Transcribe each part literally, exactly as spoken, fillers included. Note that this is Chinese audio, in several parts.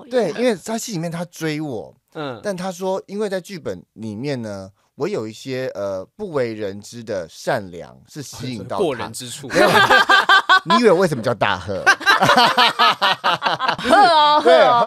对，因为在戏里面他追我，嗯，但他说，因为在剧本里面呢，我有一些呃不为人知的善良是吸引到他过人之处。 你以为为什么叫大贺？ 贺哦，贺哦。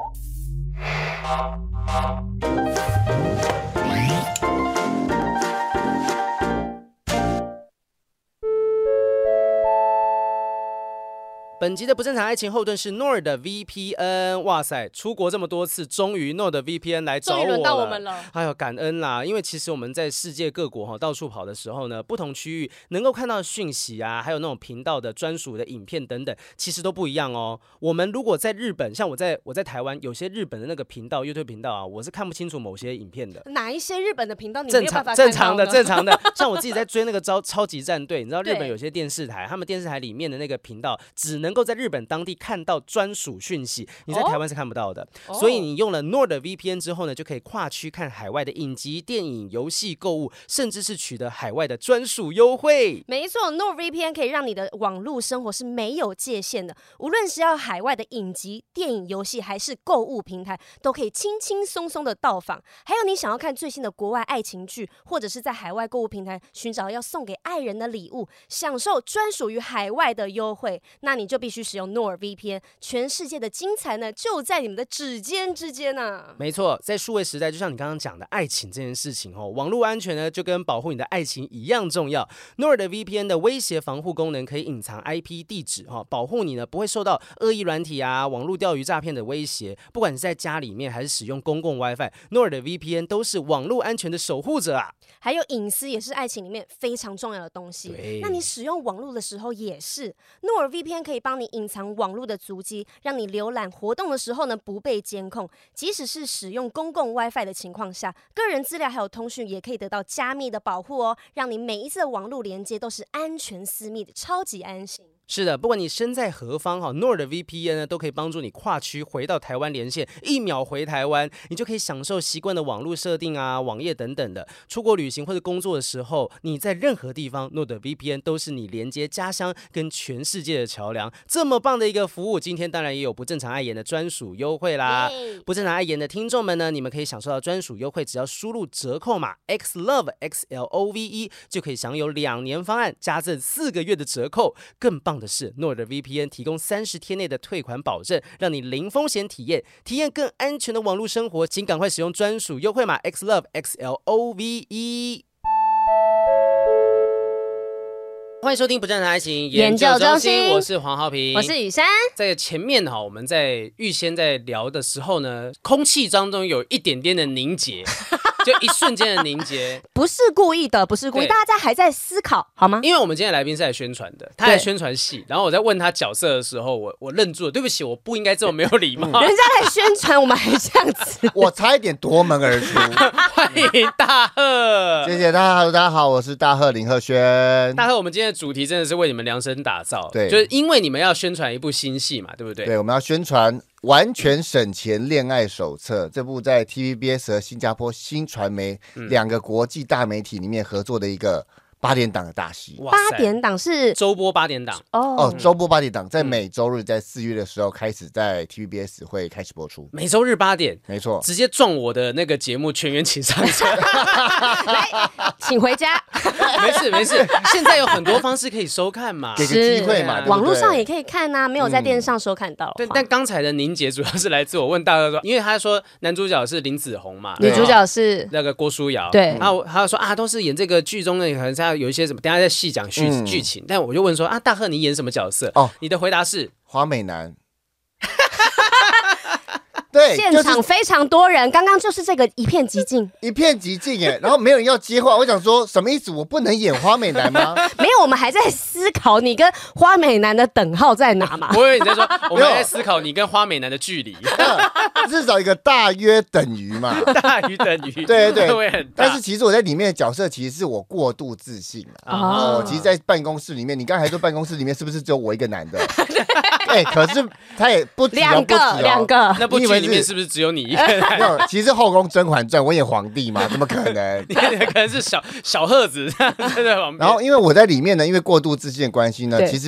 本集的不正常爱情后盾是 Nord 的 V P N， 哇塞，出国这么多次，终于 Nord 的 V P N 来找我了，终于轮到我们了。 哎呦，感恩啦！因为其实我们在世界各国哈到处跑的时候呢，不同区域能够看到讯息啊，还有那种频道的专属的影片等等，其实都不一样哦。我们如果在日本，像我在我在台湾，有些日本的那个频道 YouTube 频道啊，我是看不清楚某些影片的。 哪一些日本的频道你没有办法看到呢？ 正常的正常的，像我自己在追那个超超级战队，你知道日本有些电视台，他们电视台里面的那个频道只能够在日本当地看到专属讯息，你在台湾是看不到的。哦、所以你用了 Nord V P N 之后呢，就可以跨区看海外的影集、电影、游戏、购物，甚至是取得海外的专属优惠。 没错 ，Nord V P N 可以让你的网络生活是没有界限的，无论是要海外的影集、电影、游戏，还是购物平台，都可以轻轻松松的到访。还有你想要看最新的国外爱情剧，或者是在海外购物平台寻找要送给爱人的礼物，享受专属于海外的优惠，那你就必须使用 Nord V P N， 全世界的精彩呢就在你们的指尖之间啊！ 没错，在数位时代，就像你刚刚讲的爱情这件事情哦，网络安全呢就跟保护你的爱情一样重要。Nord V P N 的威胁防护功能可以隐藏 I P 地址哈，保护你呢不会受到恶意软体啊、网络钓鱼诈骗的威胁。不管是在家里面还是使用公共 WiFi，Nord V P N 都是网络安全的守护者啊。 还有隐私也是爱情里面非常重要的东西。那你使用网络的时候也是 ，Nord V P N 可以帮你隐藏网络的足迹，让你浏览活动的时候呢不被监控。即使是使用公共 WiFi 的情况下，个人资料还有通讯也可以得到加密的保护哦，让你每一次的网络连接都是安全私密的，超级安心。 是的，不管你身在何方哈 ，Nord V P N 呢都可以帮助你跨区回到台湾连线，一秒回台湾，你就可以享受习惯的网络设定啊、网页等等的。出国旅行或者工作的时候，你在任何地方 ，Nord V P N 都是你连接家乡跟全世界的桥梁。这么棒的一个服务，今天当然也有不正常爱言的专属优惠啦。不正常爱言的听众们呢，你们可以享受到专属优惠，只要输入折扣码 X Love X L O V E 就可以享有两年方案加赠四个月的折扣。更棒的是 Nord V P N 提供三十天内的退款保证，让你零风险体验，体验更安全的网络生活。请赶快使用专属优惠码 X Love X L O V E。欢迎收听不正常爱情研究中心，我是黄浩平， 我是雨珊。 在前面哈，我们在预先在聊的时候呢，空气当中有一点点的凝结。就一瞬间的凝结， 不是故意的，不是故意，大家还在思考，好吗？ 因为我们今天来宾是来宣传的，他来宣传戏，然后我在问他角色的时候，我我愣住了，对不起，我不应该这么没有礼貌。 人家来宣传，我们还这样子， 我差一点夺门而出。 欢迎大贺， 谢谢大家，大家好，我是大贺林鹤轩。 大贺，我们今天的主题真的是为你们量身打造， 对， 就是因为你们要宣传一部新戏嘛，对不对？ 对，我们要宣传完全省钱恋爱手册，这部在 T V B S 和新加坡新传媒两个国际大媒体里面合作的一个八点档的大戏。 八点档是周播八点档哦，哦，周播八点档在每周日在四月的时候开始在 T V B S 会开始播出， 每周日八点， 没错， 直接撞我的那个节目全员请上车， 来，请回家。 没事没事，现在有很多方式可以收看嘛， 给个机会嘛， 网络上也可以看啊，没有在电视上收看到。 对，但刚才的凝结主要是来自我问大哥说，因为他说男主角是林子宏嘛， 女主角是那个郭书瑶， 对， 然后他说啊，都是演这个剧中的，可能是要有一些什么，等一下再细讲剧嗯剧情。但我就问说啊，大贺你演什么角色？哦，你的回答是花美男。对， 现场非常多人，刚刚就是这个一片寂静， 一片寂静耶，然后没有人要接话，我想说什么意思？我不能演花美男吗？ 没有，我们还在思考你跟花美男的等号在哪嘛？ 我以为你在说，我们在思考你跟花美男的距离， 至少一个大约等于嘛， 大于等于， 对对对，很大。 但是其实我在里面的角色其实是我过度自信啊。哦，其实，在办公室里面，你刚才还说办公室里面是不是只有我一个男的？哎、欸，可是他也不止两个，两、 哦、 个。 那部剧里面是不是只有你一个人？ 没有，其实《后宫甄嬛传》我演皇帝嘛，怎么可能？ 你可能是小小贺子在旁边。 然后，因为我在里面呢，因为过度自信的关系呢，其实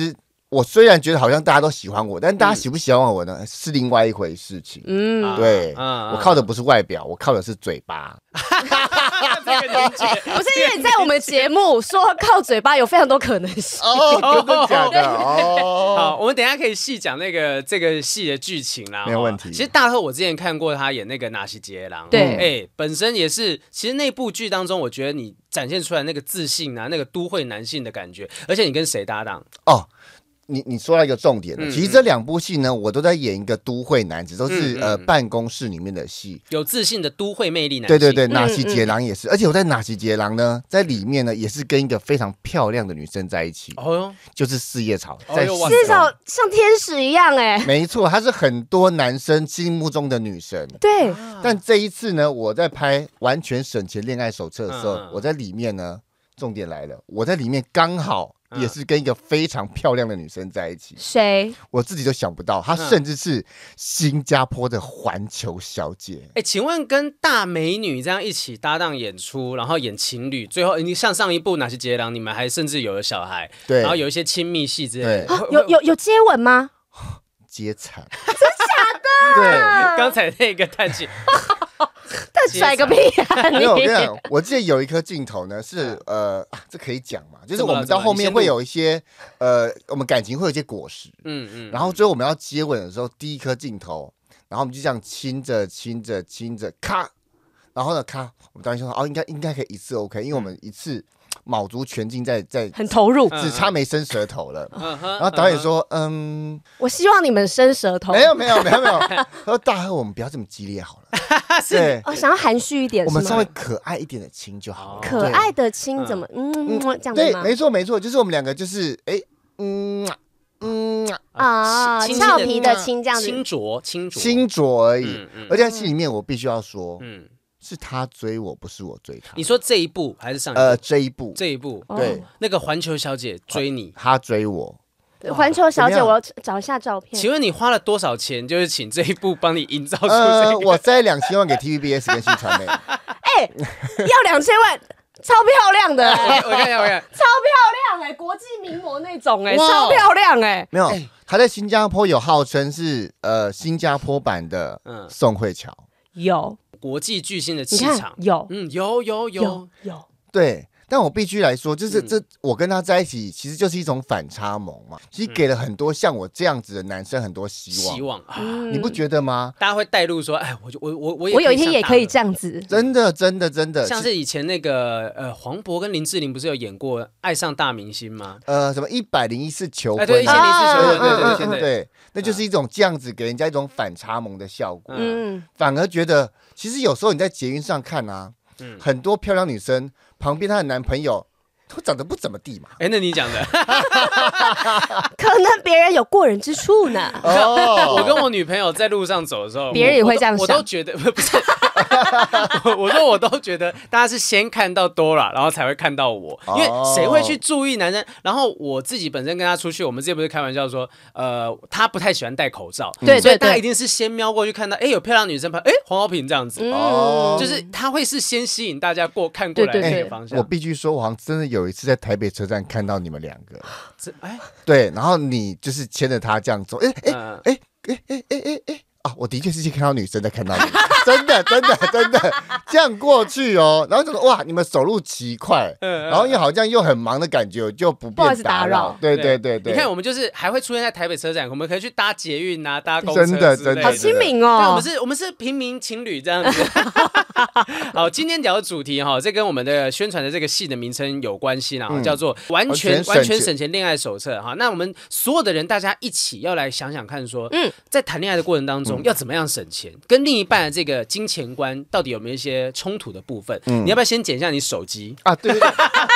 我虽然觉得好像大家都喜欢我，但大家喜不喜欢我呢，是另外一回事情。 嗯， 对， 嗯我靠的不是外表，我靠的是嘴巴。 这个连结不是因为你在我们节目说靠嘴巴有非常多可能性。 哦，真的假的？哦， 好，我们等一下可以细讲那个这个戏的剧情啦， 没有问题其实大贺我之前看过他演那个《纳西杰郎》， 对哎、本身也是，其实那部剧当中，我觉得你展现出来那个自信啊，那个都会男性的感觉，而且你跟谁搭档？ 哦。你你说到一个重点了， 嗯其实这两部戏呢，我都在演一个都会男子，都是、 嗯嗯呃办公室里面的戏。 有自信的都会魅力男性。 对对对， 嗯纳西杰郎也是，而且我在纳西杰郎呢，在里面呢也是跟一个非常漂亮的女生在一起， 哦哟， 就是四叶草，在戏哦哟哇至少中。 像天使一样哎、 没错，她是很多男生心目中的女神。 对， 但这一次呢，我在拍《完全省钱恋爱手册》的时候， 嗯嗯我在里面呢，重点来了，我在里面刚好嗯也是跟一个非常漂亮的女生在一起， 谁？ 我自己都想不到，她嗯甚至是新加坡的环球小姐。 哎，请问跟大美女这样一起搭档演出，然后演情侣，最后你像上一部《纳西杰郎》，你们还甚至有了小孩， 对然后有一些亲密戏之类的。 对会有有有接吻吗？ 接惨，真假的？ 刚才那个叹气， 但甩个屁啊对，没有，我跟你你！ 讲，我记得有一颗镜头呢，是呃、啊，这可以讲嘛，就是怎么了我们到后面怎么了你先录会有一些呃，我们感情会有一些果实， 嗯嗯， 然后最后我们要接吻的时候，第一颗镜头，然后我们就这样亲着亲着亲着，咔，然后呢，咔，我们导演说哦，应该应该可以一次 OK，因为我们一次卯足全劲在在， 很投入。 嗯只差没伸舌头了。 嗯哼， 然后导演说，嗯， 我希望你们伸舌头。 没有没有没有没有，他说大贺，我们不要这么激烈好了，对， 哦，想要含蓄一点是吗？ 我们稍微可爱一点的亲就好了， 可对爱的亲怎么嗯嗯这样子对， 吗？ 没错没错，就是我们两个就是哎嗯嗯啊， 轻轻俏皮的亲这样子。 轻浊轻浊， 轻浊而已嗯嗯， 而且在戏里面我必须要说， 嗯， 是他追我，不是我追他。 你说这一部还是上一部？ 呃这一部， 这一部， 哦对， 那个环球小姐追你， 他追我， 环球小姐， 怎么样我要找一下照片。 请问你花了多少钱，就是请这一部帮你营造出这呃， 个？ 我塞两千万给 T V B S 跟新传媒， 哎，要两千万，超漂亮的哎， 我看一下，我看一下， 超漂亮哎，国际名模那种哎， 哇超漂亮哎。 没有哎， 他在新加坡有号称是呃新加坡版的嗯宋慧乔， 有， 国际巨星的气你看场， 有嗯，有有有有，有， 对。但我必须来说，就是嗯这我跟他在一起，其实就是一种反差萌嘛。其实给了很多像我这样子的男生很多希望， 希望啊， 嗯你不觉得吗？ 大家会带入说，哎，我就我我我也我有一天也可以这样。 这样子。 真的，真的，真的， 像是以前那个呃黄渤跟林志玲不是有演过《爱上大明星》吗？ 呃什么一百零一次求婚， 哎，对，一千零一次求婚， 啊对对嗯对对对， 对，那就是一种这样子给人家一种反差萌的效果， 嗯， 反而觉得其实有时候你在捷运上看啊， 嗯很多漂亮女生旁边她的男朋友都长得不怎么地嘛。 哎，那你讲的， 可能别人有过人之处呢。 哦我跟我女朋友在路上走的时候， 别人也会这样我都，我想都觉得不是，我我说我都觉得大家是先看到 Dora，然后才会看到我，因为谁会去注意男生？然后我自己本身跟他出去，我们之前不是开玩笑说，呃，他不太喜欢戴口罩， 对对对所以大家一定是先瞄过去看到，哎，有漂亮女生拍，哎，黄豪平这样子， 哦就是他会是先吸引大家过看过来的对对对那个方向。 我必须说，我好像真的有一次在台北车站看到你们两个， 这哎， 对，然后你就是牵着他这样走，哎哎嗯哎哎哎哎哎哎啊！我的确是先看到女生在看到你，真的真的真的这样过去哦，然后就说哇，你们走路奇快， 嗯然后又好像又很忙的感觉，我就不不好意思便打打扰对对对对， 你看我们就是还会出现在台北车站，我们可以去搭捷运啊，搭公车真的之类真的好亲民对，我哦们。是，我们是平民情侣这样子。好，今天聊的主题哈，这跟我们的宣传的这个戏的名称有关系啦， 嗯叫做“完全完全省钱完全省钱恋爱手册”哈。那我们所有的人，大家一起要来想想看说， 嗯在谈恋爱的过程当中，要怎么样省钱，跟另一半的这个金钱观到底有没有一些冲突的部分？你要不要先剪一下你手机？ 啊，对对对，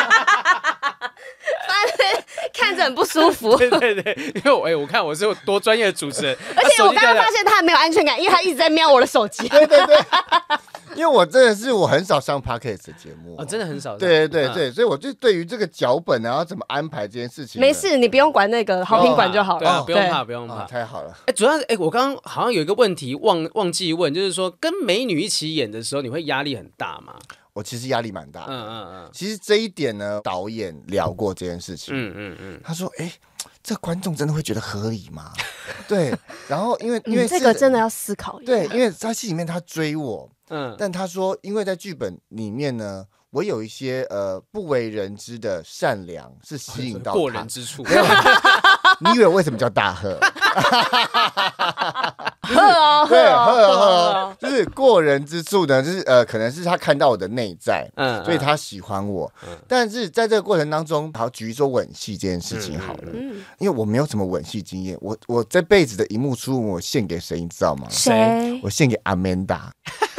看着很不舒服， 对对对，因为我哎、我看我是有多专业的主持人， 而且我刚刚他手机掉在发现他很没有安全感，因为他一直在瞄我的手机。 对对对，因为我真的是我很少上 podcast 的节目， 哦，真的很少。 对对对嗯对，所以我就对于这个脚本啊，要怎么安排这件事情呢， 没事，你不用管那个好评管就好对啊， 了。 不用怕，不用怕啊，。太好了。 哎，主要是哎，我刚刚好像有一个问题忘忘记问，就是说跟美女一起演的时候，你会压力很大吗？ 我其实压力蛮大的。 嗯嗯嗯其实这一点呢，导演聊过这件事情。 嗯嗯嗯， 他说：“哎、 这观众真的会觉得合理吗？对，然后因为因为、 嗯、这个真的要思考一下。 对，因为在戏里面他追我， 嗯， 但他说，因为在剧本里面呢，我有一些呃不为人知的善良是吸引到他过人之处。 没有，你以为为什么叫大贺？ 呵哦， 对， 哦， 呵呵，就是过人之处呢，就是呃，可能是他看到我的内在， 嗯， 所以他喜欢我。 嗯但是在这个过程当中，好，举一说吻戏这件事情好了， 嗯， 因为我没有什么吻戏经验，我我这辈子的荧幕初吻我献给谁，你知道吗？ 谁？ 我献给阿曼达。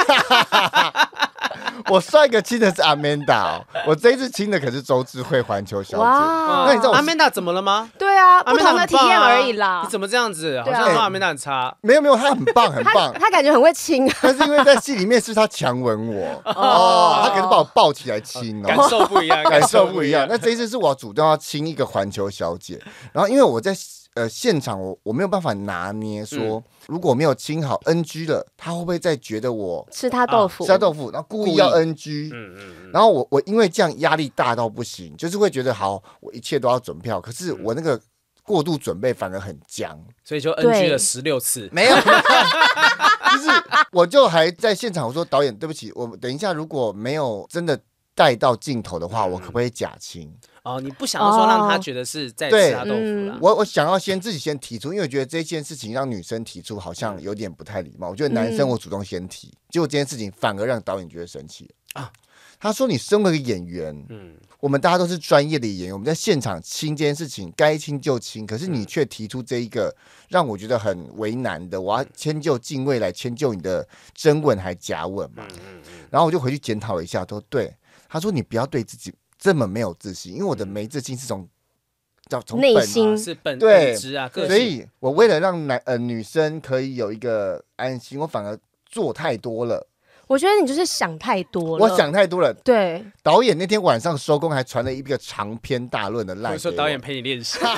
我上一个亲的是阿曼达、哦，我这一次亲的可是周智慧环球小姐。 哇那你知道我阿曼达怎么了吗？ 对啊， 阿不曼达很棒啊同的体验而已啦。 你怎么这样子？好对啊像说阿曼达很差。 没有没有，他很棒很棒， 他感觉很会亲， 但是因为在戏里面是他强吻我，哦，他可是把我抱起来亲感哦， 受不一样， 感受不一样。那这一次是我主动要亲一个环球小姐，然后因为我在呃现场我我没有办法拿捏说， 嗯如果没有亲好 N G 了，他会不会再觉得我吃他豆腐， 吃他豆腐，然后故意要 N G？ 嗯嗯嗯， 然后我我因为这样压力大到不行，就是会觉得好，我一切都要准备好，可是我那个过度准备反而很僵， 所以就 N G 对了十六次。 没有，就是我就还在现场，我说导演对不起，我等一下如果没有真的带到镜头的话，我可不可以假亲？ 哦，你不想要说让他觉得是在吃他豆腐啦？ 我我想要先自己先提出，因为我觉得这件事情让女生提出好像有点不太礼貌。我觉得男生我主动先提，结果这件事情反而让导演觉得生气啊。他说：“你身为一个演员，嗯，我们大家都是专业的演员，我们在现场亲这件事情该亲就亲，可是你却提出这一个让我觉得很为难的，我要迁就敬畏来迁就你的真吻还假吻嘛？然后我就回去检讨了一下，都对。他说你不要对自己这么没有自信，因为我的没自信是从叫从内心是本对本质啊，个性。 所以我为了让男呃女生可以有一个安心，我反而做太多了。 我觉得你就是想太多了。 我想太多了。 对， 导演那天晚上收工还传了一个长篇大论的赖给我。 我说导演陪你练习，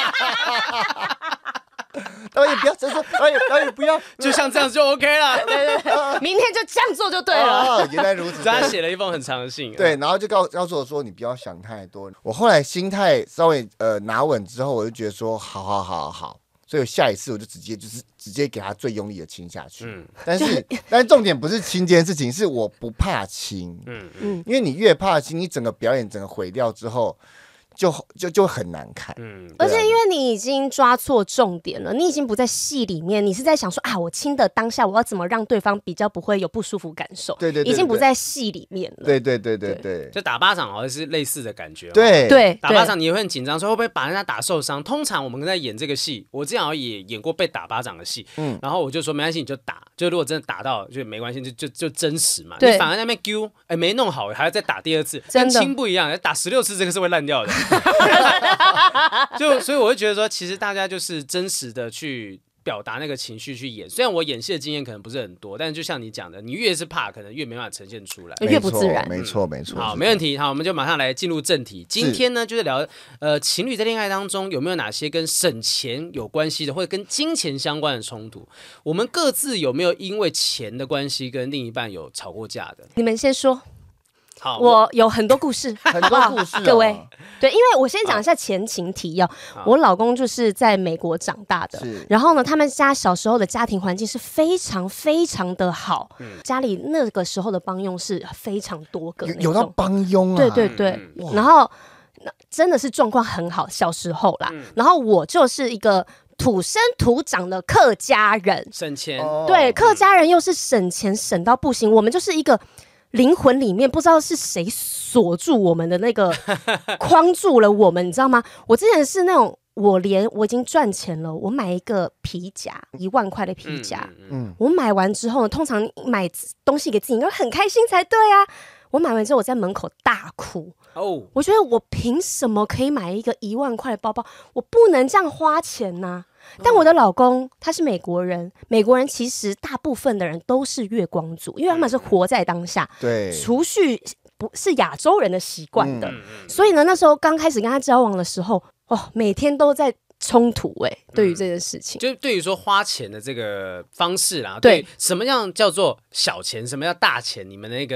导演不要，说导演导演不要， 就像这样就 OK 了。 对对对，明天就这样做就对了。 哦，原来如此。 他写了一封很长的信。 对，然后就告告诉我说你不要想太多。我后来心态稍微呃拿稳之后，我就觉得说好好好好好。所以我下一次我就直接就是直接给他最用力的亲下去，嗯，但是但是重点不是亲这件事情，是我不怕亲，嗯嗯，因为你越怕亲，你整个表演整个毁掉之后，就就就很难看，嗯， 而且因为你已经抓错重点了，你已经不在戏里面，你是在想说啊，我亲的当下我要怎么让对方比较不会有不舒服感受， 对对对， 已经不在戏里面了， 对对对对对， 就打巴掌好像是类似的感觉， 对对， 打巴掌你也会很紧张，说会不会把人家打受伤？通常我们在演这个戏，我之前好像也演过被打巴掌的戏，嗯，然后我就说没关系，你就打，就如果真的打到就没关系，就就就真实嘛，你反而在那边丢，哎没弄好还要再打第二次，跟亲不一样，打十六次这个是会烂掉的。就所以我会觉得说，其实大家就是真实的去表达那个情绪去演。虽然我演戏的经验可能不是很多，但是就像你讲的，你越是怕，可能越没办法呈现出来， 越不自然。 没错没错。 好，没问题。好，我们就马上来进入正题。今天呢，就是聊呃情侣在恋爱当中有没有哪些跟省钱有关系的，或者跟金钱相关的冲突？我们各自有没有因为钱的关系跟另一半有吵过架的？ 你们先说。 好， 我有很多故事， 很多故事、哦， 各位。对，因为我先讲一下前情提要。我老公就是在美国长大的，然后呢，他们家小时候的家庭环境是非常非常的好，嗯、家里那个时候的帮佣是非常多个， 有, 有到帮佣啊， 对对对，嗯、然后真的是状况很好，小时候啦。嗯、然后我就是一个土生土长的客家人， 省钱， 对，客家人又是省钱省到不行，我们就是一个。灵魂里面不知道是谁锁住我们的那个框住了我们，你知道吗？我之前是那种，我连我已经赚钱了，我买一个皮夹，一万块的皮夹，嗯嗯、我买完之后呢，通常买东西给自己应该很开心才对啊。我买完之后，我在门口大哭。哦，我觉得我凭什么可以买一个一万块的包包？我不能这样花钱呐、啊。但我的老公他是美国人，美国人其实大部分的人都是月光族，因为他们是活在当下， 对， 储蓄不是亚洲人的习惯的，嗯、所以呢，那时候刚开始跟他交往的时候，哦，每天都在冲突哎、欸，对于这件事情， 嗯、就对于说花钱的这个方式啦，对，对什么样叫做小钱，什么叫大钱，你们那个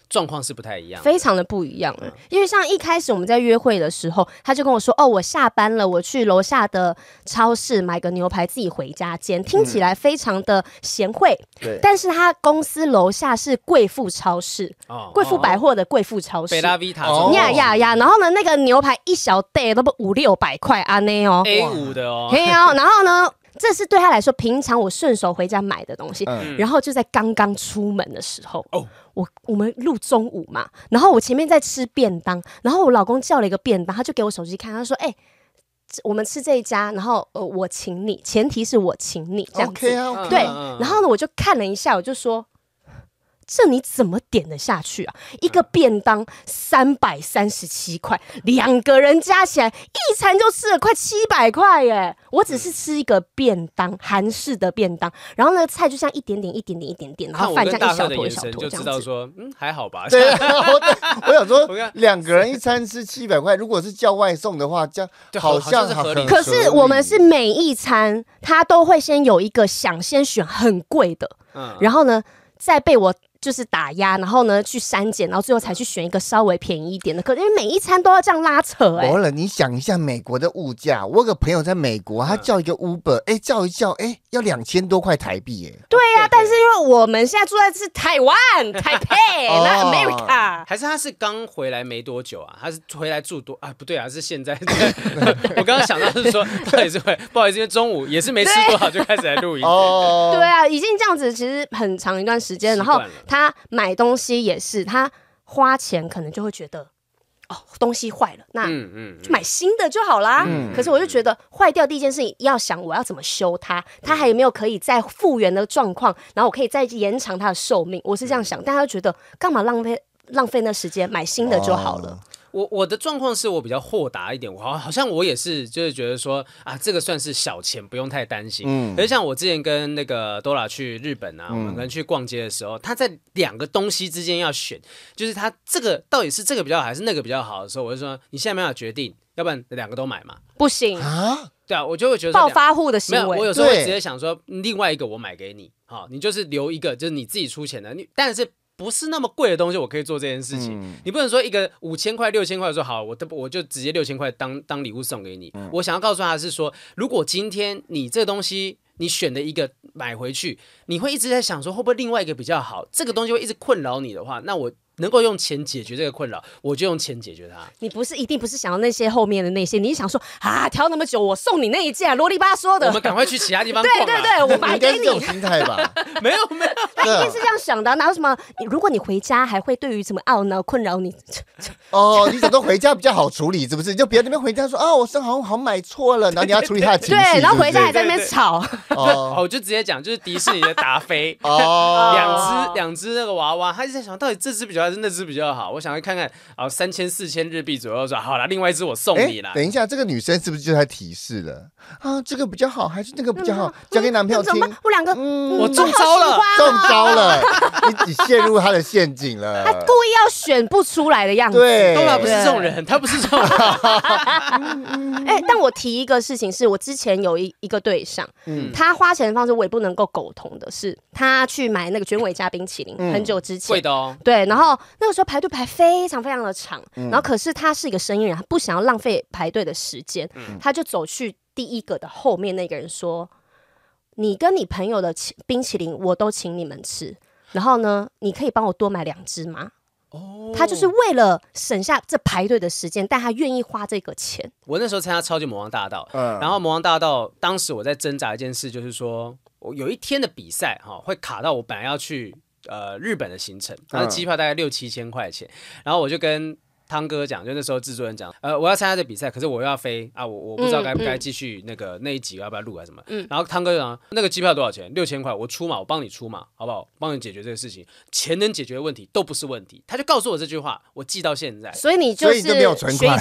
状况是不太一样的， 非常的不一样、欸。因为像一开始我们在约会的时候，他就跟我说：“哦，我下班了，我去楼下的超市买个牛排，自己回家煎。”听起来非常的贤惠。 对， 但是他公司楼下是贵妇超市， 哦贵妇百货的贵妇超市， 贝拉维塔哦呀呀呀！然后呢，那个牛排一小袋都不五六百块啊那哦 A 五的哦， 嘿哦，然后呢？这是对他来说平常我顺手回家买的东西， 嗯然后就在刚刚出门的时候， 哦我我们录中午嘛，然后我前面在吃便当，然后我老公叫了一个便当，他就给我手机看，他说：“哎、欸，我们吃这一家，然后呃我请你，前提是我请你这样子。” OK 啊 ，OK 对， 嗯然后呢我就看了一下，我就说。这你怎么点得下去啊？一个便当三百三十七块，两个人加起来一餐就吃了快七百块耶！我只是吃一个便当，韩式的便当，然后那个菜就像一点点、一点点、一点点，然后饭这样一小坨一小坨就知道这样子。 说，嗯，还好吧。 对啊，我我想说我看， 两个人一餐吃七百块，如果是叫外送的话，这样对好好像像是合理很可是我们是每一餐，他都会先有一个想先选很贵的， 嗯然后呢，再被我。就是打压，然后呢去删减，然后最后才去选一个稍微便宜一点的。可是因为每一餐都要这样拉扯、欸，哎， 完了，你想一下美国的物价，我有个朋友在美国，他叫一个 Uber， 哎、欸，叫一叫，哎、欸，要两千多块台币，哎。 对呀、啊，但是因为我们现在住在是台湾，台北，那 America， 还是他是刚回来没多久啊？他是回来住多啊？不对啊，是现在。我刚刚想到是说，不好意思，不好意思，因为中午也是没吃多少就开始来录音。 哦， 对啊，已经这样子其实很长一段时间，然后他买东西也是，他花钱可能就会觉得。哦，东西坏了，那就买新的就好啦。嗯、可是我就觉得坏掉第一件事情要想我要怎么修它，它还有没有可以再复原的状况，然后我可以再延长它的寿命。我是这样想，但他就觉得干嘛浪费浪费那时间，买新的就好了。哦我我的状况是我比较豁达一点，我好好像我也是，就是觉得说啊，这个算是小钱，不用太担心。嗯，可是像我之前跟那个 Dora 去日本啊，嗯、我们可能去逛街的时候，他在两个东西之间要选，就是他这个到底是这个比较好还是那个比较好的时候，我就说你现在没办法决定，要不然两个都买嘛。 不行啊， 对啊，我就会觉得暴发户的行为。 没有，我有时候会直接想说，另外一个我买给你，好，你就是留一个，就是你自己出钱的，你但是。不是那么贵的东西，我可以做这件事情。嗯、你不能说一个五千块、六千块，说好，我我就直接六千块当当礼物送给你。嗯、我想要告诉他的是说，如果今天你这个东西你选的一个买回去，你会一直在想说会不会另外一个比较好，这个东西会一直困扰你的话，那我。能够用钱解决这个困扰，我就用钱解决它。 你不是一定不是想要那些后面的那些，你是想说啊，挑那么久，我送你那一件啰里吧嗦的。 我们赶快去其他地方逛、啊。 对对对，我买给你。 应该是这种心态吧？ 没有没有， 他一定是这样想的。哪有什么？如果你回家还会对于什么懊恼困扰你？ 哦，你想说回家比较好处理，是不是？就别人那边回家说啊，我生好像好像买错了，然后你要处理他的情绪。 对，然后回家还在那边吵。 哦，我就直接讲，就是迪士尼的达菲，哦，两只两只那个娃娃，他一直在想到底这只比较好还是那只比较好。我想要看看啊，三千四千日币左右，说好了，另外一只我送你啦。 等一下，这个女生是不是就在提示了啊？这个比较好，还是那个比较好？讲给男朋友听。 我两个， 嗯， 我中招了， 中招了，你你陷入他的陷阱了。 他故意要选不出来的样子。 对， 东拉不是这种人，他不是这种人。 哎，但我提一个事情是，我之前有一一个对象，嗯，他花钱的方式我也不能够苟同的是，他去买那个卷尾加冰淇淋，很久之前， 贵的哦。 对，然后那个时候排队排非常非常的长，然后可是他是一个生意人，他不想要浪费排队的时间，他就走去第一个的后面那个人说：“你跟你朋友的冰淇淋我都请你们吃，然后呢，你可以帮我多买两只吗？”哦，他就是为了省下这排队的时间，但他愿意花这个钱。 我那时候参加超级魔王大道，嗯、然后魔王大道当时我在挣扎一件事，就是说我有一天的比赛哈、哦、会卡到我本来要去。呃，日本的行程，然后机票大概六七千块钱，然后我就跟汤哥讲，就那时候制作人讲，呃，我要参加这比赛，可是我又要飞啊，我我不知道该不该继续那个、嗯、那一集要不要录还是什么，嗯、然后汤哥就讲那个机票多少钱？六千块，我出嘛，我帮你出嘛，好不好？帮你解决这个事情，钱能解决的问题都不是问题。他就告诉我这句话，我记到现在。 所以你就是所以你就没有存款，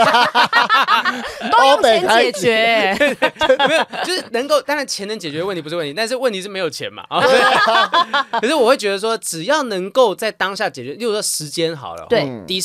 都用钱解决， 没有，就是能够，当然钱能解决问题不是问题，但是问题是没有钱嘛。可是我会觉得说，只要能够在当下解决，例如说时间好了， 对， 迪士尼也是。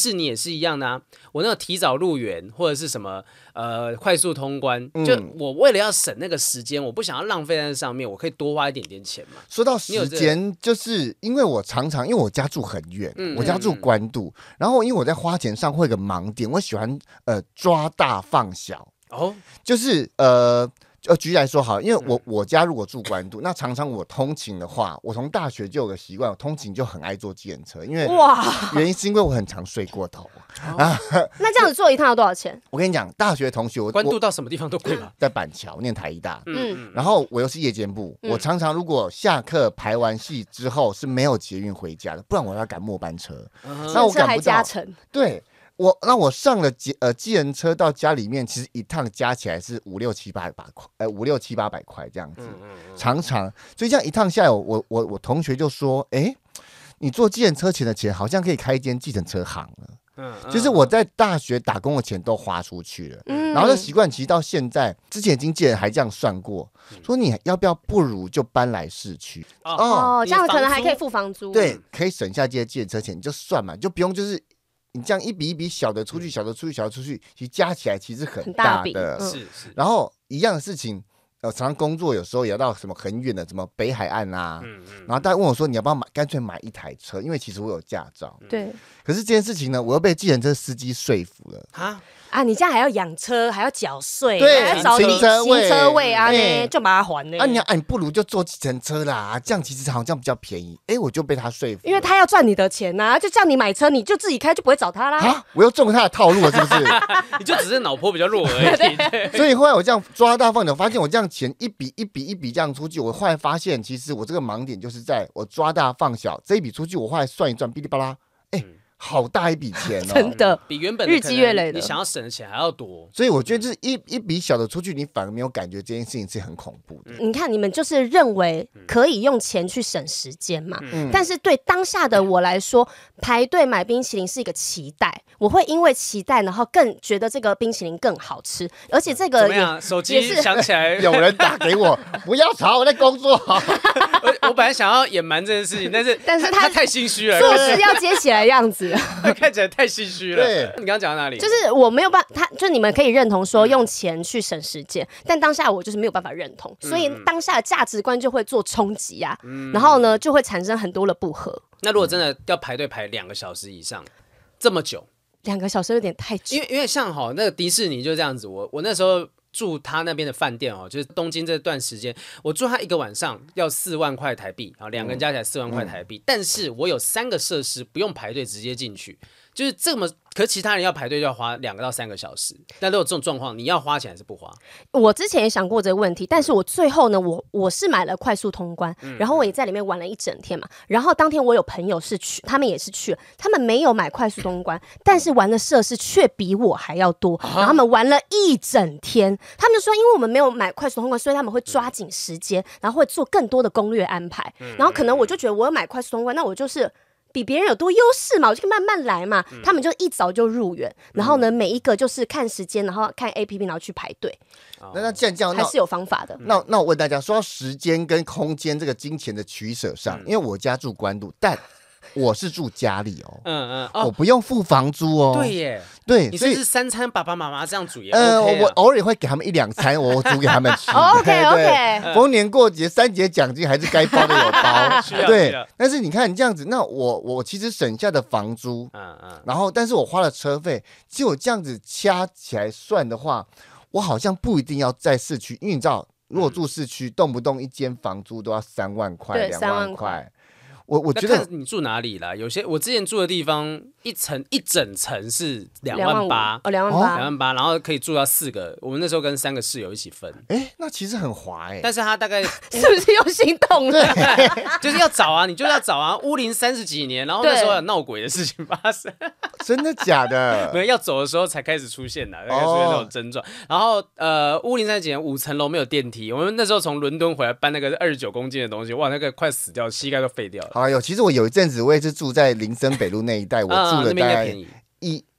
是一样的啊。我那个提早入园或者是什么呃快速通关，嗯、就我为了要省那个时间，我不想要浪费在上面，我可以多花一点点钱嘛。 说到时间，就是因为我常常因为我家住很远，嗯、我家住关渡，嗯、然后因为我在花钱上会有个盲点，我喜欢呃抓大放小哦，就是呃。呃，举例来说好，因为我我家如果住关渡，那常常我通勤的话，我从大学就有个习惯，我通勤就很爱坐计程车，因为哇，原因是因为我很常睡过头啊。 那这样子坐一趟要多少钱？ 我跟你讲，大学同学，我关渡到什么地方都贵吧， 在板桥念台医大，嗯，然后我又是夜间部，嗯、我常常如果下课排完戏之后是没有捷运回家的，不然我要赶末班车，嗯、那我赶不到，对。我那我上了呃计程车到家里面，其实一趟加起来是五六七八百块，呃五六七八百块这样子，嗯嗯嗯常常，所以这样一趟下来，我我我同学就说，哎，你坐计程车钱的钱好像可以开一间计程车行了，嗯嗯、就是我在大学打工的钱都花出去了，嗯、然后这习惯其实到现在，之前经纪人还这样算过，说你要不要不如就搬来市区， 哦，哦这样可能还可以付房租， 对，可以省下这些计程车钱，你就算嘛，就不用就是。你这样一笔一笔小的出去，小的出去，小的出去，其实加起来其实很大的。 是是。 然后一样的事情，呃，常常工作有时候也要到什么很远的，什么北海岸啊。嗯嗯。然后大家问我说，你要不要买？干脆买一台车，因为其实我有驾照。 对。 可是这件事情呢，我又被计程车司机说服了。啊。 啊，你这样还要养车，还要缴税， 对， 还要找停车位， 停车位啊，呢就麻烦呢。 啊，你啊，你不如就坐计程车啦，这样其实好像比较便宜。哎，我就被他说服， 因为他要赚你的钱呐、啊，就叫你买车，你就自己开，就不会找他啦。 啊，我又中了他的套路了，是不是？ 你就只是脑波比较弱而已。 所以后来我这样抓大放小，发现我这样钱一笔一笔一笔这样出去，我后来发现，其实我这个盲点就是在我抓大放小这一笔出去，我后来算一算，哔哩吧啦，哎。嗯好大一笔钱哦， 真的比原本日积月累的， 你想要省的钱还要多。 所以我觉得就是一一笔小的出去，你反而没有感觉这件事情是很恐怖的。 你看，你们就是认为可以用钱去省时间嘛，嗯、但是对当下的我来说，排队买冰淇淋是一个期待，我会因为期待，然后更觉得这个冰淇淋更好吃，而且这个怎么样？手机响起来， 有人打给我，不要吵，我在工作。 我我本来想要隐瞒这件事情，但是但是他他太心虚了， 做事要接起来的样子。 看起来太心虚了。对，你刚刚讲到哪里？ 就是我没有办法，他就你们可以认同说用钱去省时间，嗯、但当下我就是没有办法认同，嗯、所以当下的价值观就会做冲击啊，嗯、然后呢就会产生很多的不合。 那如果真的要排队排两个小时以上，这么久， 两个小时有点太久， 因为因为像哈那个迪士尼就这样子，我我那时候。住他那边的饭店哦，就是东京这段时间，我住他一个晚上要四万块台币，然后两个人加起来四万块台币，嗯、但是我有三个设施不用排队直接进去，就是这么，可是其他人要排队就要花两个到三个小时。那如果这种状况，你要花钱还是不花？ 我之前也想过这个问题，但是我最后呢，我我是买了快速通关，嗯、然后我也在里面玩了一整天嘛。然后当天我有朋友是去，他们也是去了，他们没有买快速通关，但是玩的设施却比我还要多，然后他们玩了一整天。他们就说，因为我们没有买快速通关，所以他们会抓紧时间，然后会做更多的攻略安排。然后可能我就觉得我有买快速通关，那我就是比别人有多优势嘛，我就可以慢慢来嘛。嗯、他们就一早就入园，然后呢，每一个就是看时间，然后看 A P P， 然后去排队。 哦、那那这样这样还是有方法的。 那那我问大家，说到时间跟空间这个金钱的取舍上，嗯、因为我家住关渡，但我是住家里哦，嗯嗯，哦、我不用付房租哦。 对耶， 对， 你是不是三餐爸爸妈妈这样煮也 OK 啊？ 呃， 我偶尔会给他们一两餐，我煮给他们吃。 OK OK， 逢年过节三节奖金还是该包的有包。对，但是你看你这样子，那我我其实省下的房租，嗯嗯，然后但是我花了车费，其实我这样子掐起来算的话，我好像不一定要在市区，因为你知道，如果住市区，动不动一间房租都要三万块、两万块。我我觉得你住哪里啦？有些我之前住的地方，一层一整层是两万八， 哦，两万八， 两万八，然后可以住到四个。我们那时候跟三个室友一起分， 哎，那其实很划哎。 但是他大概是不是又心动了？ 就是要找啊，你就是要找啊。屋龄三十几年，然后那时候有闹鬼的事情发生， 真的假的？ 没有，要走的时候才开始出现的，开始出现那种症状。然后呃，屋龄三十几年，五层楼没有电梯。我们那时候从伦敦回来搬那个二十九公斤的东西，哇，那个快死掉，膝盖都废掉了。 好，有，其实我有一阵子我也是住在林森北路那一带，我住了大概一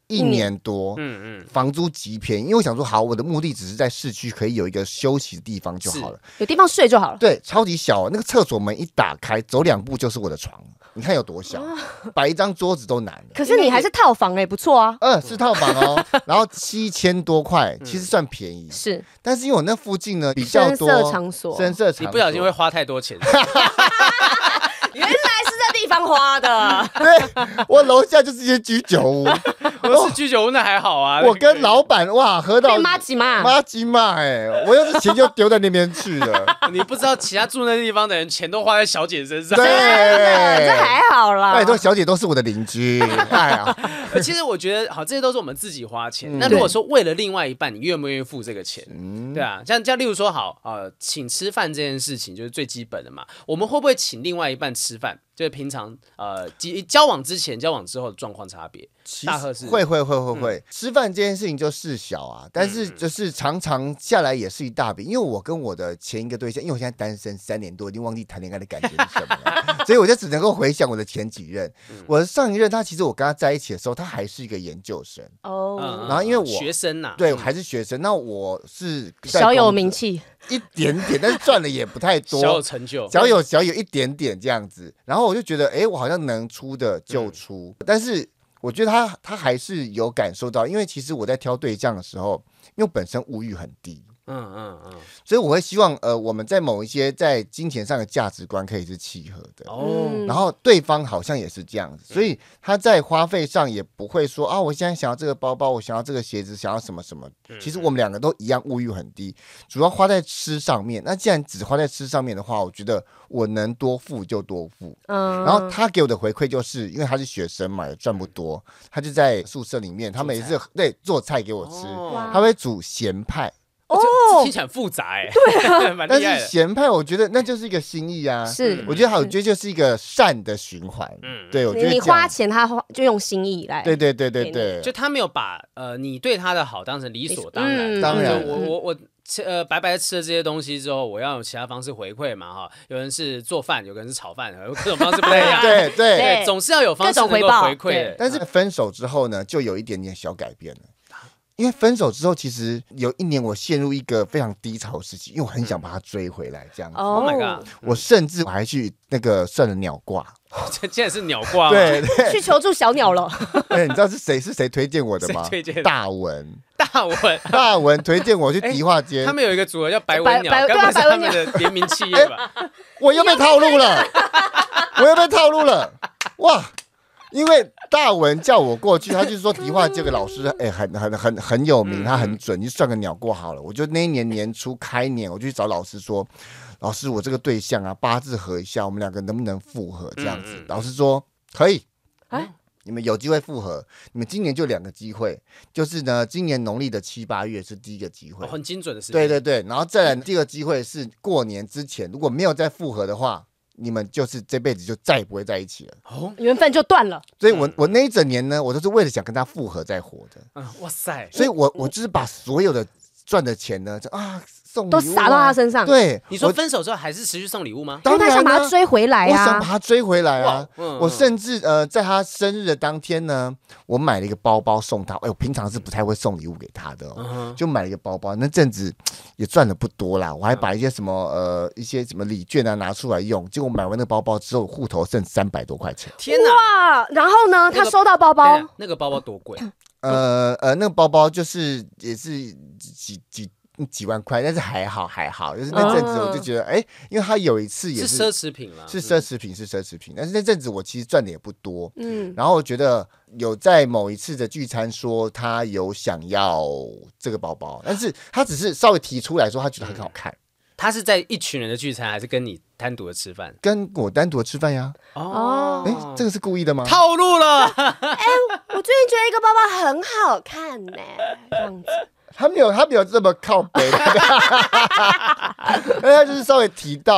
一年多，嗯嗯，房租极便宜，因为我想说，好，我的目的只是在市区可以有一个休息的地方就好了， 有地方睡就好了。 对，超级小，那个厕所门一打开，走两步就是我的床，你看有多小，摆一张桌子都难了。 可是你还是套房哎、欸，不错啊。 嗯，是套房哦，然后七千多块，其实算便宜。 是， 但是因为我那附近呢比较多深色场所， 深色场所， 你不小心会花太多钱。 原来是这地方花的。 对，我楼下就是一间居酒屋， 不是居酒屋那还好啊。 我跟老板哇喝到妈吉嘛妈吉嘛，哎，我要是钱就丢在那边去了。 你不知道其他住那地方的人钱都花在小姐身上。 对， 这还好啦。 拜托，小姐都是我的邻居。哎呀， 其实我觉得好，这些都是我们自己花钱。嗯、那如果说为了另外一半，你愿不愿意付这个钱？嗯、对啊，像像例如说好呃，请吃饭这件事情就是最基本的嘛。我们会不会请另外一半吃饭？就是平常呃交往之前、交往之后的状况差别。大贺是会会会会会、嗯、吃饭这件事情就事小啊，但是就是常常下来也是一大笔。因为我跟我的前一个对象，因为我现在单身三年多，已经忘记谈恋爱的感觉是什么了，所以我就只能够回想我的前几任。嗯、我的上一任他其实我跟他在一起的时候，他还是一个研究生哦，然后因为我学生呐、啊， 对，还是学生。那我是小有名气一点点，但是赚的也不太多， 小有成就， 小有小有一点点这样子。然后我就觉得，哎，我好像能出的就出，嗯、但是。我觉得他他还是有感受到，因为其实我在挑对象的时候，因为我本身物欲很低，嗯嗯嗯，所以我会希望呃我们在某一些在金钱上的价值观可以是契合的哦，然后对方好像也是这样子，所以他在花费上也不会说啊我现在想要这个包包，我想要这个鞋子，想要什么什么，其实我们两个都一样物欲很低，主要花在吃上面。那既然只花在吃上面的话，我觉得我能多付就多付，嗯，然后他给我的回馈就是因为他是学生嘛，也赚不多，他就在宿舍里面，他们也是对做菜给我吃，哦、他会煮咸派。 哦，听起来很复杂哎、欸， 对啊， 但是咸派我觉得那就是一个心意啊，是，我觉得好，我觉得就是一个善的循环，嗯，对，我觉得你花钱他就用心意来， 对对对对对， 就他没有把呃你对他的好当成理所当然， 嗯、当然， 我我我吃呃白白吃了这些东西之后，我要用其他方式回馈嘛哈，有人是做饭，有人是炒饭，有各种方式不太一样， 对对对，总是要有方式能够回馈的。 但是分手之后呢，就有一点点小改变了。因为分手之后，其实有一年我陷入一个非常低潮时期，因为我很想把他追回来，这样子。 Oh my god！ 我甚至我还去那个算了鸟卦， 这竟然是鸟卦、啊， 对对， 去求助小鸟了。 哎，你知道是谁是谁推荐我的吗？ 推荐大文， 大文， 大文推荐我去迪化街、欸。 他们有一个组合叫白文鸟，该不是他们的联名企业吧？ 欸、我又被套路了，我又被套路了，哇！因为大文叫我过去，他就说迪化这个老师，哎、欸，很很很很有名，他很准，你就算个鸟过好了。我就那一年年初开年，我就去找老师说，老师，我这个对象啊，八字合一下，我们两个能不能复合？这样子，嗯、老师说可以，哎，你们有机会复合，你们今年就两个机会，就是呢，今年农历的七八月是第一个机会， 哦、很精准的时间。 对对对，然后再来第二个机会是过年之前，如果没有再复合的话。你们就是这辈子就再也不会在一起了，哦， 缘分就断了。 所以我我那一整年呢，我都是为了想跟他复合再活的。 嗯，哇塞！ 所以我我就是把所有的赚的钱呢，就啊送礼物、啊、 都撒到他身上。 对， 你说分手之后还是持续送礼物吗？ 因为他想把他追回来啊， 我想把他追回来啊。嗯、我甚至呃，在他生日的当天呢，我买了一个包包送他。哎，我平常是不太会送礼物给他的、哦，嗯、就买了一个包包。那阵子也赚的不多啦，我还把一些什么呃一些什么礼券啊拿出来用。结果买完那个包包之后，户头剩三百多块钱。 天哪！ 哇！然后呢，他收到包包， 那个包包多贵？ 呃呃，那个包包就是也是几几。几万块，但是还好还好，就是那阵子我就觉得，哎、欸，因为他有一次也是是奢侈品了， 是奢侈品，是奢侈品。但是那阵子我其实赚的也不多，嗯，然后我觉得有在某一次的聚餐说他有想要这个包包，但是他只是稍微提出来说他觉得很好看。嗯、 他是在一群人的聚餐，还是跟你单独的吃饭？ 跟我单独的吃饭呀。哦，哎、欸，这个是故意的吗？ 套路了。 哎、欸，我最近觉得一个包包很好看呢、欸，这样子。 他没有，他没有这么靠北，他就是稍微提到，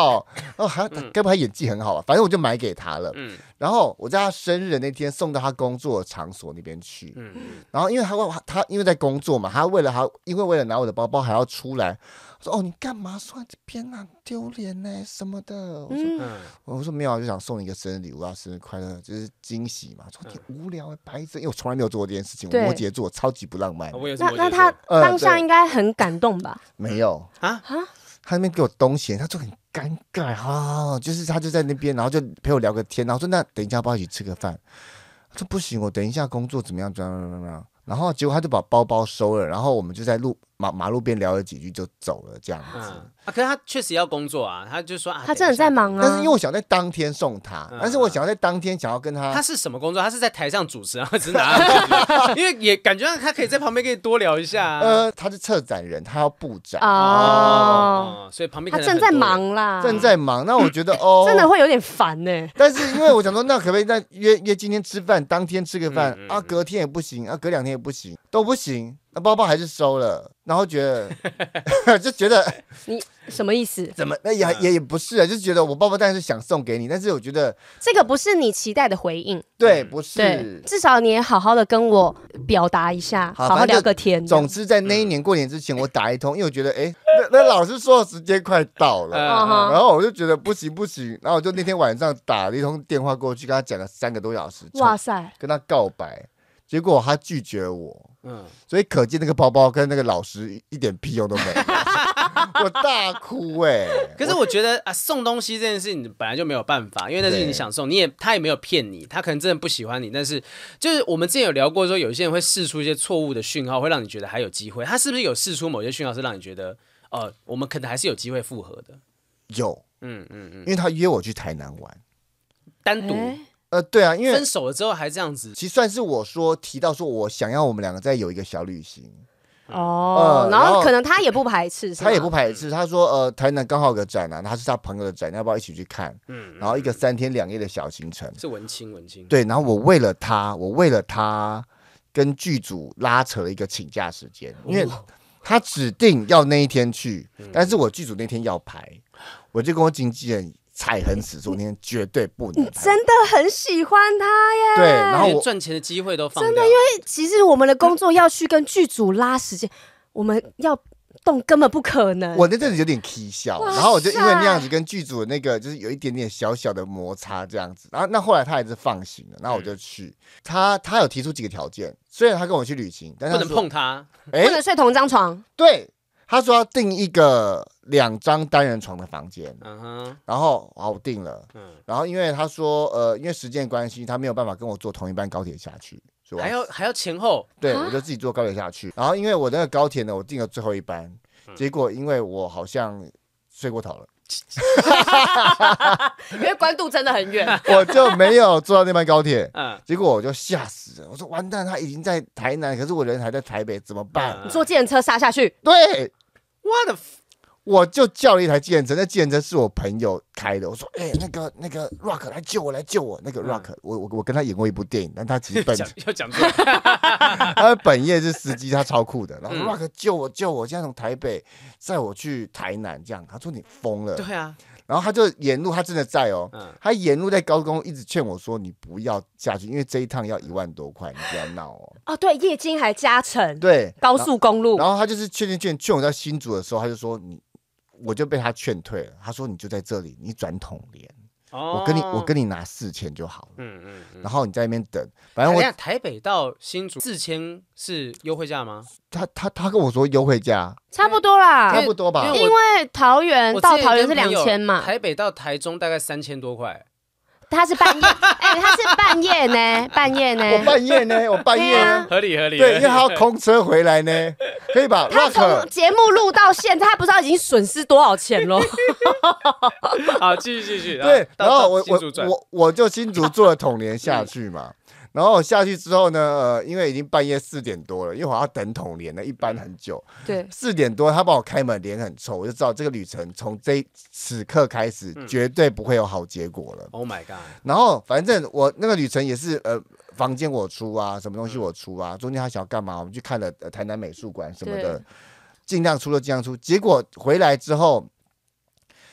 哦，还该不会他演技很好吧？反正我就买给他了。嗯，然后我在他生日的那天送到他工作的场所那边去。嗯嗯，然后因为他他因为在工作嘛，他为了他因为为了拿我的包包还要出来。我说哦，你干嘛说在这边啊？丢脸呢什么的。我说、嗯、我说没有，就想送你一个生日礼物啊，生日快乐，就是惊喜嘛。说你无聊白痴，因为我从来没有做过这件事情。我摩羯座超级不浪漫。 那那他当下应该很感动吧？ 呃、没有啊啊。他那边给我东西，他就很尴尬啊，就是他就在那边，然后就陪我聊个天，然后说那等一下要不要一起吃个饭？他说不行，我等一下工作怎么样怎么样怎么样。然后结果他就把包包收了，然后我们就在路马马路边聊了几句就走了，这样子。嗯、 啊，可是他确实要工作啊，他就说啊， 他真的在忙啊。 但是因为我想在当天送他，嗯、但是我想要在当天想要跟他。 他是什么工作？他是在台上主持，然后只拿，因为也感觉他可以在旁边跟你多聊一下、啊。 呃，他是策展人，他要布展哦，哦所以旁边他正在忙啦， 正在忙。那我觉得哦， 真的会有点烦呢。 但是因为我想说，那可不可以那约约今天吃饭，当天吃个饭、嗯嗯、啊？隔天也不行啊，隔两天也不行，都不行。那包包还是收了，然后觉得就觉得你什么意思？ 怎么那也也也不是啊，就是觉得我包包当然是想送给你，但是我觉得这个不是你期待的回应。 对，不是。 对，至少你也好好的跟我表达一下，好好聊个天。 总之在那一年过年之前，我打一通，因为我觉得哎，那那老师说的时间快到了，嗯、然后我就觉得不行不行，然后我就那天晚上打了一通电话过去，跟他讲了三个多小时， 哇塞， 跟他告白，结果他拒绝我。嗯，所以可见那个包包跟那个老师一点屁用都没有，我大哭哎、欸。 可是我觉得啊，送东西这件事情本来就没有办法，因为那是你想送，你也他也没有骗你，他可能真的不喜欢你，但是就是我们之前有聊过说，有些人会释出一些错误的讯号，会让你觉得还有机会。他是不是有释出某些讯号，是让你觉得呃，我们可能还是有机会复合的？ 有，嗯嗯嗯，因为他约我去台南玩， 单独。欸呃，对啊，因为分手了之后还这样子， 其实算是我说提到说我想要我们两个再有一个小旅行哦、呃，然后可能他也不排斥， 他也不排斥，他说呃台南刚好有个展览，他是他朋友的展，要不要一起去看？嗯，然后一个三天两夜的小行程， 是文青文青， 对，然后我为了他，我为了他跟剧组拉扯了一个请假时间，因为他指定要那一天去，但是我剧组那天要排，我就跟我经纪人。踩很死，昨天绝对不能。 你真的很喜欢他耶！ 对，然后我赚钱的机会都放掉。 真的，因为其实我们的工作要去跟剧组拉时间，我们要动根本不可能。 我那阵子有点起笑，然后我就因为那样子跟剧组的那个就是有一点点小小的摩擦这样子，然后那后来他还是放行了，然后我就去。嗯、他他有提出几个条件，虽然他跟我去旅行，但是不能碰他， 欸、不能睡同一张床。 对。他说要订一个两张单人床的房间，嗯、然后好我订了，嗯、然后因为他说呃因为时间关系他没有办法跟我坐同一班高铁下去，所以还要还要前后， 对，我就自己坐高铁下去，然后因为我那个高铁呢我订了最后一班，嗯、结果因为我好像睡过头了。 因为关渡真的很远， 我就没有坐到那班高铁，嗯、结果我就吓死了。我说完蛋，他已经在台南，可是我人还在台北，怎么办？ 你坐计程车杀下去？ 对， 我的， 我就叫了一台计程车，那计程车是我朋友开的。我说，哎、欸，那个那个 Rock 来救我，来救我。那个 Rock，、嗯、我我我跟他演过一部电影，但他其实本要讲出来， 他本业是司机，他超酷的。然后、 嗯、 Rock 救我救我，现在从台北载我去台南，这样。他说你疯了。 对啊。 然后他就沿路，他真的在哦，嗯、他沿路在高公一直劝我说：“你不要下去，因为这一趟要一万多块，你不要闹哦。” 哦，对，业金还加成， 对， 高速公路。 然后他就是劝劝劝劝我到新竹的时候，他就说：“你，我就被他劝退了。”他说：“你就在这里，你转统联。”哦、我跟你我跟你拿四千就好了，嗯嗯嗯，然后你在那边等，反正我台北到新竹四千是优惠价吗？ 他他他跟我说优惠价差不多啦， 差不多吧， 因为桃园到桃园是两千嘛， 台北到台中大概三千多块。 他是半夜，哎、欸，他是半夜呢，半夜呢， 我半夜呢，我半夜呢， 合理合理。 对，因为他要空车回来呢，可以吧？ 他从节目录到现在，他不知道已经损失多少钱了。 好，继续继续。 对，然后我我我我就新竹坐了统联下去嘛。然后下去之后呢，呃，因为已经半夜四点多了，因为我要等统联了，一班很久。 对， 四点多他帮我开门，脸很臭，我就知道这个旅程从这此刻开始、嗯、绝对不会有好结果了。 Oh my god！ 然后反正我那个旅程也是，呃，房间我出啊，什么东西我出啊，中间他想要干嘛，我们去看了、呃、台南美术馆什么的，尽量出了尽量出。结果回来之后。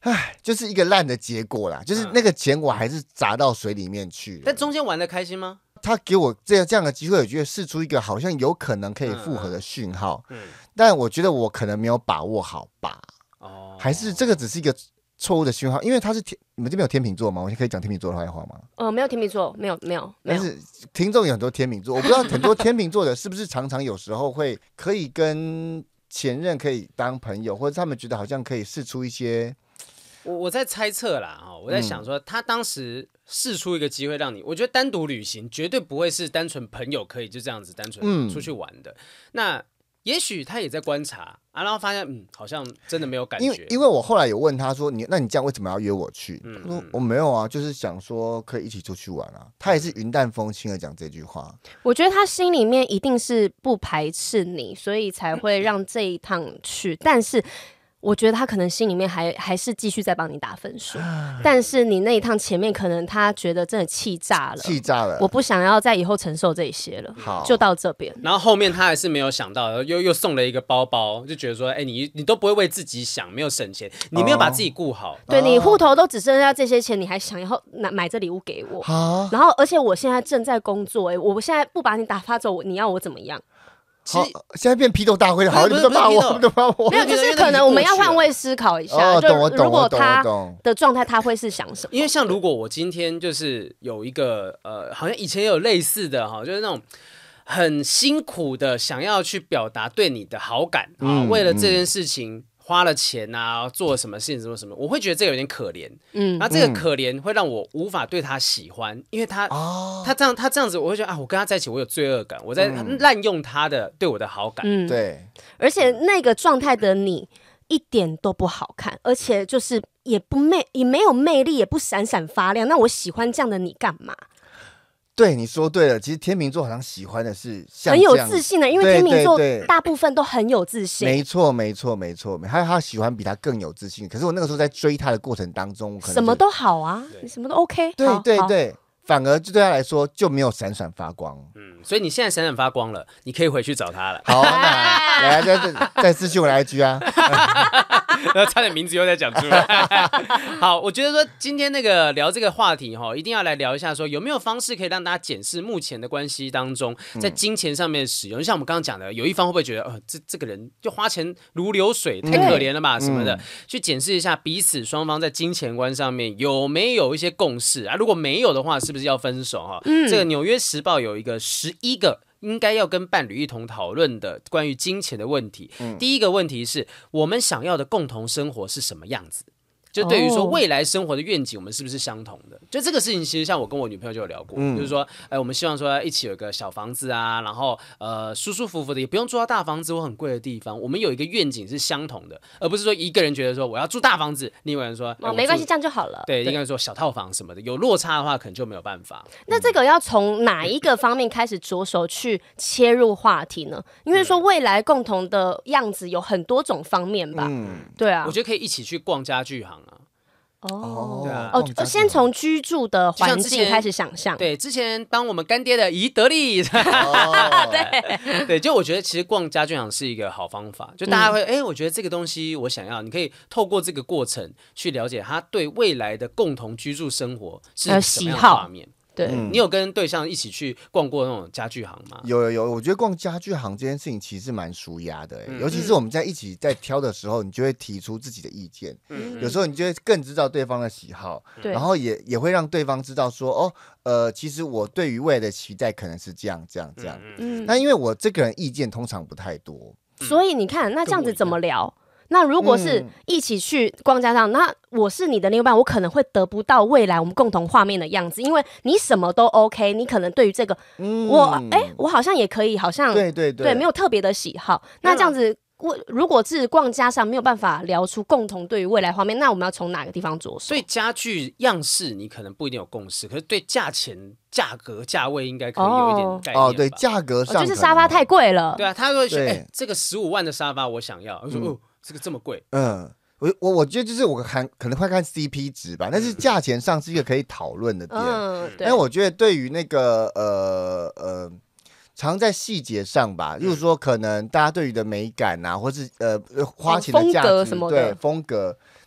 唉，就是一个烂的结果啦，就是那个钱我还是砸到水里面去了。 但中间玩的开心吗？ 他给我这这样的机会，我觉得释出一个好像有可能可以复合的讯号，嗯嗯、但我觉得我可能没有把握好吧。哦，还是这个只是一个错误的讯号，因为他是天，你们这边有天秤座吗？我可以讲天秤座的坏话吗？ 呃，没有天秤座，没有没有没有。但是听众有很多天秤座，我不知道很多天秤座的是不是常常有时候会可以跟前任可以当朋友，或者他们觉得好像可以释出一些。 我我在猜测啦，我在想说，他当时释出一个机会让你，我觉得单独旅行绝对不会是单纯朋友可以就这样子单纯出去玩的。嗯、那也许他也在观察啊，然后发现嗯，好像真的没有感觉。 因为因为我后来有问他说，你那你这样为什么要约我去？嗯、他说我没有啊，就是想说可以一起出去玩啊。他也是云淡风轻的讲这句话。 我觉得他心里面一定是不排斥你，所以才会让这一趟去，但是。我觉得他可能心里面还还是继续在帮你打分数，但是你那一趟前面可能他觉得真的气炸了， 气炸了， 我不想要在以后承受这些了，好，就到这边。 然后后面他还是没有想到，又又送了一个包包，就觉得说，哎、欸，你你都不会为自己想，没有省钱，你没有把自己顾好，哦、 对你户头都只剩下这些钱，你还想要拿买这礼物给我，啊、然后而且我现在正在工作、欸，哎，我现在不把你打发走，你要我怎么样？ 其实现在变批斗大会了，好，你们都骂我，你们都骂我。 没有，就是可能我们要换位思考一下， 哦、 就如果他的状态，他会是想什么？ 因为像如果我今天就是有一个呃，好像以前也有类似的哈，就是那种很辛苦的想要去表达对你的好感啊、嗯，为了这件事情。嗯花了钱啊，做了什么事情，什么什么，我会觉得这个有点可怜。嗯，那这个可怜会让我无法对他喜欢，因为他，哦、他这样，他这样子，我会觉得啊，我跟他在一起，我有罪恶感，我在滥用他的对我的好感。 嗯， 对。 而且那个状态的你一点都不好看，而且就是也不魅，也没有魅力，也不闪闪发亮。那我喜欢这样的你干嘛？ 对，你说对了，其实天秤座好像喜欢的是像很有自信的，因为天秤座大部分都很有自信。 没错，没错，没错。还有他喜欢比他更有自信。可是我那个时候在追他的过程当中，可能什么都好啊，你什么都 OK。 对对对，反而就对他来说就没有闪闪发光。 嗯，所以你现在闪闪发光了，你可以回去找他了。 好，那来再再私信我的 I G 啊。 然后差点名字又再讲出来。好，我觉得说今天那个聊这个话题哈，一定要来聊一下，说有没有方式可以让大家检视目前的关系当中，在金钱上面的使用。就像我们刚刚讲的，有一方会不会觉得，呃，这这个人就花钱如流水，太可怜了吧、嗯、什么的，去检视一下彼此双方在金钱观上面有没有一些共识啊？如果没有的话，是不是要分手哈？嗯、这个《纽约时报》有一个十一个。应该要跟伴侣一同讨论的关于金钱的问题、嗯、第一个问题是我们想要的共同生活是什么样子，就对于说未来生活的愿景我们是不是相同的，就这个事情其实像我跟我女朋友就有聊过、嗯、就是说、呃、我们希望说一起有一个小房子啊，然后呃舒舒服服的，也不用住到大房子或很贵的地方，我们有一个愿景是相同的，而不是说一个人觉得说我要住大房子，另外一个人说、 哦、没关系这样就好了， 对，应该说小套房什么的，有落差的话可能就没有办法。 那这个要从哪一个方面开始着手去切入话题呢？因为说未来共同的样子有很多种方面吧、嗯、对啊， 我觉得可以一起去逛家具行啊。 哦，对啊，哦，先从居住的环境开始想象。 对，之前帮我们干爹的宜得利，哦、对对，就我觉得其实逛家具行是一个好方法，就大家会，哎、嗯，我觉得这个东西我想要，你可以透过这个过程去了解他对未来的共同居住生活是什么样的画面。对、嗯、你有跟对象一起去逛过那种家具行吗？ 有有有，我觉得逛家具行这件事情其实蛮舒压的、嗯、尤其是我们在一起在挑的时候，你就会提出自己的意见、嗯、有时候你就会更知道对方的喜好、嗯、然后也也会让对方知道说哦，呃，其实我对于未来的期待可能是这样这样这样。嗯，那因为我这个人意见通常不太多， 所以你看，那这样子怎么聊？那如果是一起去逛家上、嗯、那我是你的另一半，我可能会得不到未来我们共同画面的样子，因为你什么都 OK， 你可能对于这个、嗯、我哎、欸，我好像也可以，好像对对 对, 对，没有特别的喜好。那这样子，我如果是逛家上没有办法聊出共同对于未来画面，那我们要从哪个地方着手？ 所以家具样式你可能不一定有共识，可是对价钱、价格、价位应该可以有一点概念吧。 哦，对，价格上、 哦、就是沙发太贵了。 对啊，他会说，哎、欸，这个十五万的沙发我想要，我说、嗯、哦。这个这么贵， 嗯，我我我觉得就是我看可能会看 C P 值吧，但是价钱上是一个可以讨论的点。嗯，对。但我觉得对于那个呃呃，常在细节上吧，例如说可能大家对于的美感啊，或是呃花钱的价值、 哦、风格什么的， 对风格，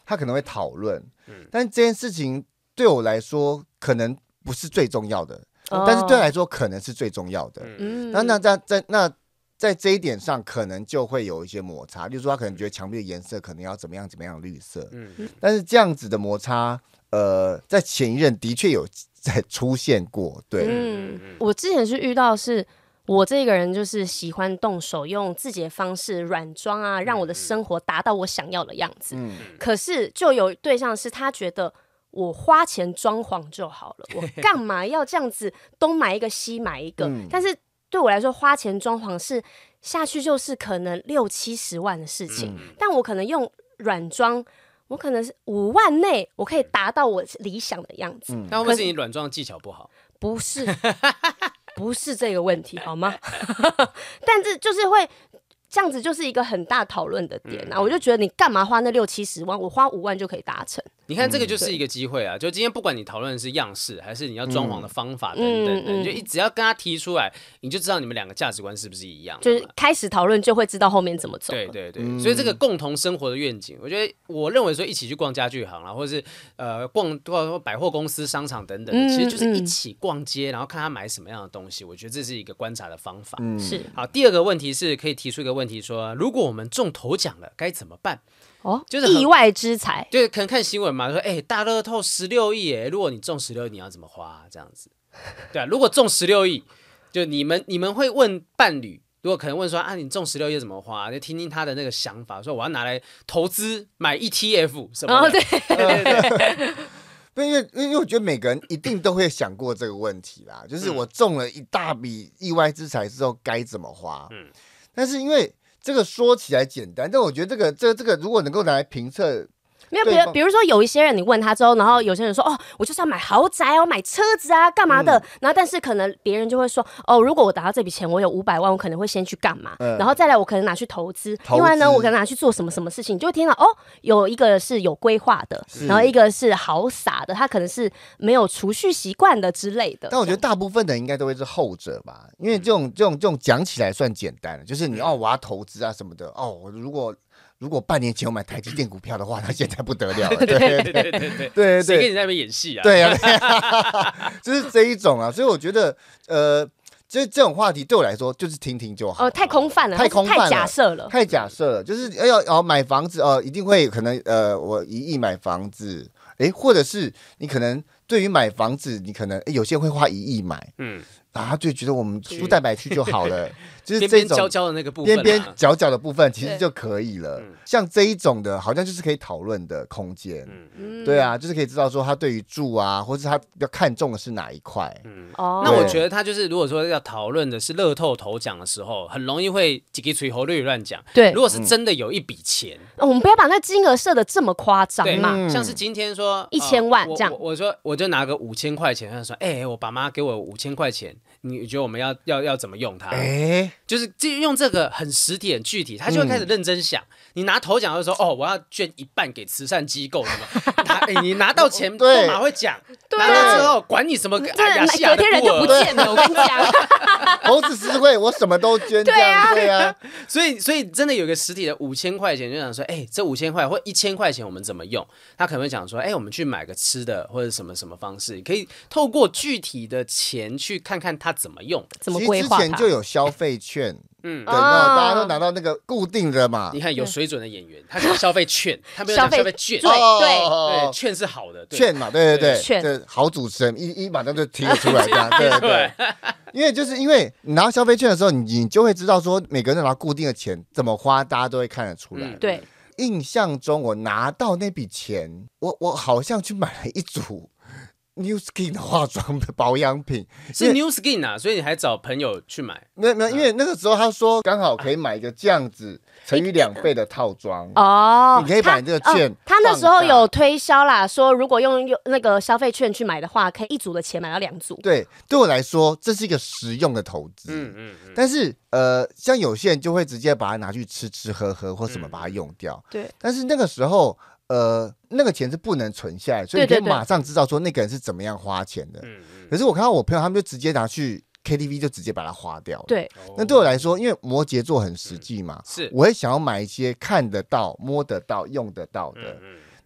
他可能会讨论，嗯，但这件事情对我来说可能不是最重要的，哦、但是对他来说可能是最重要的。嗯，那那在在那在这一点上，可能就会有一些摩擦。例如说，他可能觉得墙壁的颜色可能要怎么样怎么样绿色，嗯，但是这样子的摩擦，呃，在前一任的确有在出现过。对， 嗯，我之前是遇到是。我这个人就是喜欢动手，用自己的方式软装啊，让我的生活达到我想要的样子。嗯、可是就有对象是他觉得我花钱装潢就好了，我干嘛要这样子东买一个西买一个？嗯、但是对我来说，花钱装潢是下去就是可能六七十万的事情，嗯、但我可能用软装。我可能是五万内，我可以达到我理想的样子。 那、嗯、会不会是你软装的技巧不好？ 不是，不是这个问题，好吗？但是就是会这样子，就是一个很大讨论的点啊！嗯、我就觉得你干嘛花那六七十万，我花五万就可以达成。 你看这个就是一个机会啊！就今天不管你讨论的是样式，还是你要装潢的方法等等的，嗯嗯、你就只要跟他提出来，你就知道你们两个价值观是不是一样。 就是开始讨论，就会知道后面怎么走。 对对对，嗯、所以这个共同生活的愿景，我觉得我认为说一起去逛家具行啦，或者是呃逛或百货公司、商场等等的，嗯、其实就是一起逛街，然后看他买什么样的东西。我觉得这是一个观察的方法。 嗯、是好。第二个问题是可以提出一个问题说，如果我们中头奖了，该怎么办？ 哦，就是意外之财， 就是可能看新闻嘛，说哎、欸，大乐透十六亿，哎，如果你中十六亿，你要怎么花、啊？这样子，对啊，如果中十六亿，就你们你们会问伴侣，如果可能问说啊，你中十六亿怎么花？就听听他的那个想法，说我要拿来投资买 E T F 什么的。哦，对对对对。因为因为我觉得每个人一定都会想过这个问题啦，就是我中了一大笔意外之财之后该怎么花？嗯，但是因为这个说起来简单，但我觉得这个这个这个如果能够拿来评测。 没有，比如比如说有一些人，你问他之后，然后有些人说，哦，我就是要买豪宅哦，买车子啊，干嘛的？嗯、然后但是可能别人就会说，哦，如果我达到这笔钱，我有五百万，我可能会先去干嘛？嗯、然后再来，我可能拿去投资。投资另外呢，我可能拿去做什么什么事情，你就会听到，哦，有一个是有规划的，然后一个是好撒的，他可能是没有储蓄习惯的之类的。 但我觉得大部分的应该都会是后者吧，因为这种这种这种讲起来算简单，就是你哦，我要投资啊什么的，哦，我如果。如果半年前我买台积电股票的话，那现在不得了了。对对对对对对对， 谁跟你在那边演戏啊？ 对啊，对啊就是这一种啊。所以我觉得，呃，这这种话题对我来说就是听听就好。 哦，太空泛了， 太空泛了， 太假设了， 太假设了。就是要要买房子哦、呃，一定会可能呃，我一亿买房子，哎，或者是你可能对于买房子，你可能有些人会花一亿买，嗯。啊，他就觉得我们输蛋白区就好了，就是这种边边角角的那个部分、啊， 边边角角的部分其实就可以了。像这一种的，好像就是可以讨论的空间。嗯，对啊，就是可以知道说他对于住啊，或者他比较看重的是哪一块。 嗯，哦，那我觉得他就是如果说要讨论的是乐透头奖的时候，很容易会几个吹喉绿乱讲。 对， 如果是真的有一笔钱、 嗯，我们不要把那金额设的这么夸张嘛。 嗯、像是今天说一千万这样， 呃、我, 我, 我说我就拿个五千块钱，他说，哎、欸，我爸妈给我五千块钱。你觉得我们要要要怎么用它？欸、就是用这个很实体、很具体，他就会开始认真想。嗯、你拿头奖就说哦，我要捐一半给慈善机构，什么？欸、你拿到钱都马会讲，拿到之后管你什么亚细亚的孤儿， 隔天人就不见了。我跟你讲， 猴子实惠，我什么都捐。 对啊， 对啊。 所以所以真的有个实体的五千块钱，就想说，哎、欸，这五千块或一千块钱我们怎么用？他可能会讲说，哎、欸，我们去买个吃的或者什么什么方式，可以透过具体的钱去看看他怎么用。 怎么规划它？ 其实之前就有消费券，嗯，对，那大家都拿到那个固定的嘛。 你看有水准的演员，他讲消费券，他没有讲消费券， 对对对，券是好的， 券嘛，对对对， 券， 这好主持人一一马上就提了出来，这样对对。因为就是因为你拿到消费券的时候，你你就会知道说每个人拿固定的钱怎么花，大家都会看得出来。 嗯、对， 印象中我拿到那笔钱，我我好像去买了一组。New Skin 的化妆保养品是 New Skin 啊，所以你还找朋友去买？ 没有没有，因为那个时候他说刚好可以买一个这样子乘以两倍的套装哦，你可以把你这个券、哦。 他那时候有推销啦，说如果用用那个消费券去买的话，可以一组的钱买到两组。 对，对我来说这是一个实用的投资。嗯嗯嗯。但是呃，像有些人就会直接把它拿去吃吃喝喝或什么把它用掉。 对、嗯。 但是那个时候。呃，那个钱是不能存下来，所以你可以马上知道说那个人是怎么样花钱的。对对对，可是我看到我朋友他们就直接拿去 K T V 就直接把它花掉了。 对， 那对我来说，因为摩羯座很实际嘛， 是， 我会想要买一些看得到、摸得到、用得到的。嗯嗯，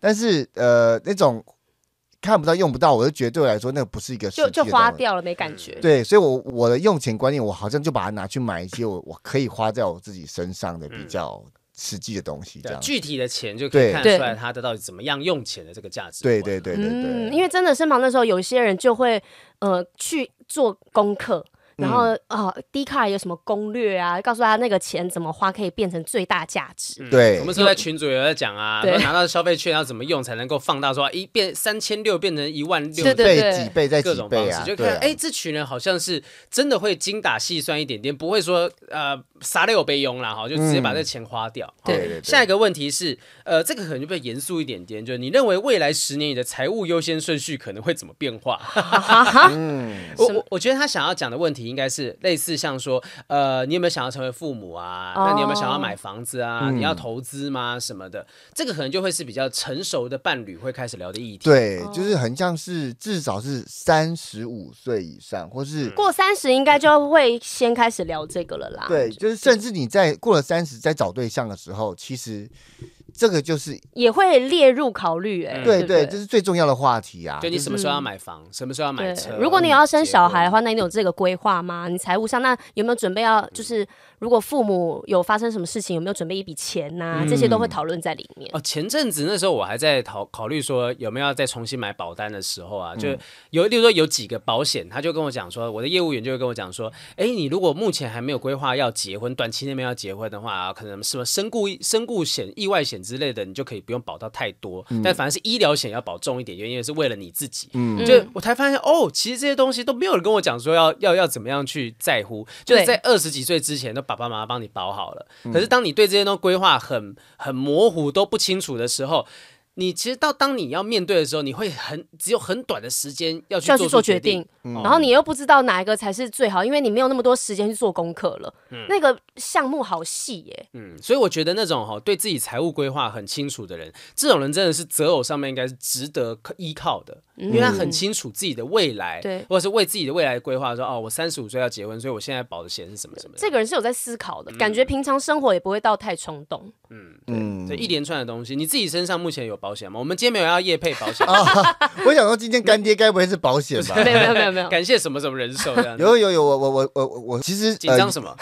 但是呃那种看不到用不到，我就觉得对我来说那个不是一个实际的就就花掉了没感觉。 对，所以我我的用钱观念，我好像就把它拿去买一些我我可以花在我自己身上的比较实际的东西，这样具体的钱就可以看得出来他的到底怎么样用钱的这个价值。 对对对对对， 嗯，因为真的身旁那时候有一些人就会呃去做功课。然后啊 ，D 卡有什么攻略啊？告诉他那个钱怎么花可以变成最大价值。 嗯、 对， 我们是在群组有在讲啊，说拿到消费券要怎么用才能够放大，说一变三千六变成一万六， 对对对， 几倍再几倍啊？ 就看哎、啊，这群人好像是真的会精打细算一点点，不会说呃啥都有备用啦，哈，就直接把这个钱花掉。 嗯、对, 对, 对。 下一个问题是，呃，这个可能就比较严肃一点点，就是你认为未来十年你的财务优先顺序可能会怎么变化？嗯，我我我觉得他想要讲的问题应该是类似。是像说，呃，你有没有想要成为父母啊？哦、那你有没有想要买房子啊？嗯、你要投资吗？什么的，这个可能就会是比较成熟的伴侣会开始聊的议题。 对，就是很像是至少是三十五岁以上，或是、 嗯、过三十应该就会先开始聊这个了啦。 对，就是甚至你在过了三十在找对象的时候，其实。这个就是也会列入考虑，哎、 欸，对 对, 对，这是最重要的话题啊。 就你什么时候要买房，嗯、什么时候要买车？ 如果你要生小孩的话，那你有这个规划吗？你财务上那有没有准备要，就是如果父母有发生什么事情，有没有准备一笔钱呐、啊？嗯、这些都会讨论在里面。 哦，前阵子那时候我还在考考虑说有没有要再重新买保单的时候啊，就有，例如说有几个保险，他就跟我讲说，我的业务员就会跟我讲说，哎，你如果目前还没有规划要结婚，短期内没有要结婚的话，可能什么身故身故险、意外险之类的，你就可以不用保到太多，嗯、但反而是医疗险要保重一点，因为是为了你自己。嗯，就我才发现哦，其实这些东西都没有人跟我讲说要要要怎么样去在乎，就是在二十几岁之前，都爸爸妈妈帮你保好了。可是当你对这些东西规划很很模糊、都不清楚的时候，你其实到当你要面对的时候，你会很只有很短的时间要去做, 做决定，嗯、然后你又不知道哪一个才是最好，因为你没有那么多时间去做功课了。嗯、那个项目好细耶， 嗯，所以我觉得那种哈对自己财务规划很清楚的人，这种人真的是择偶上面应该是值得依靠的，嗯、因为他很清楚自己的未来，对，或者是为自己的未来规划说，哦，我三十五岁要结婚，所以我现在保的险是什么什么。 这个人是有在思考的，嗯、感觉平常生活也不会到太冲动。 嗯，对，嗯、这一连串的东西，你自己身上目前有保险吗？我们今天没有要业配保险。 哦、我想说今天干爹该不会是保险吧？ 没有没有没有没有， 感谢什么什么人寿这样。 有有有，我我我我我其实紧张什么？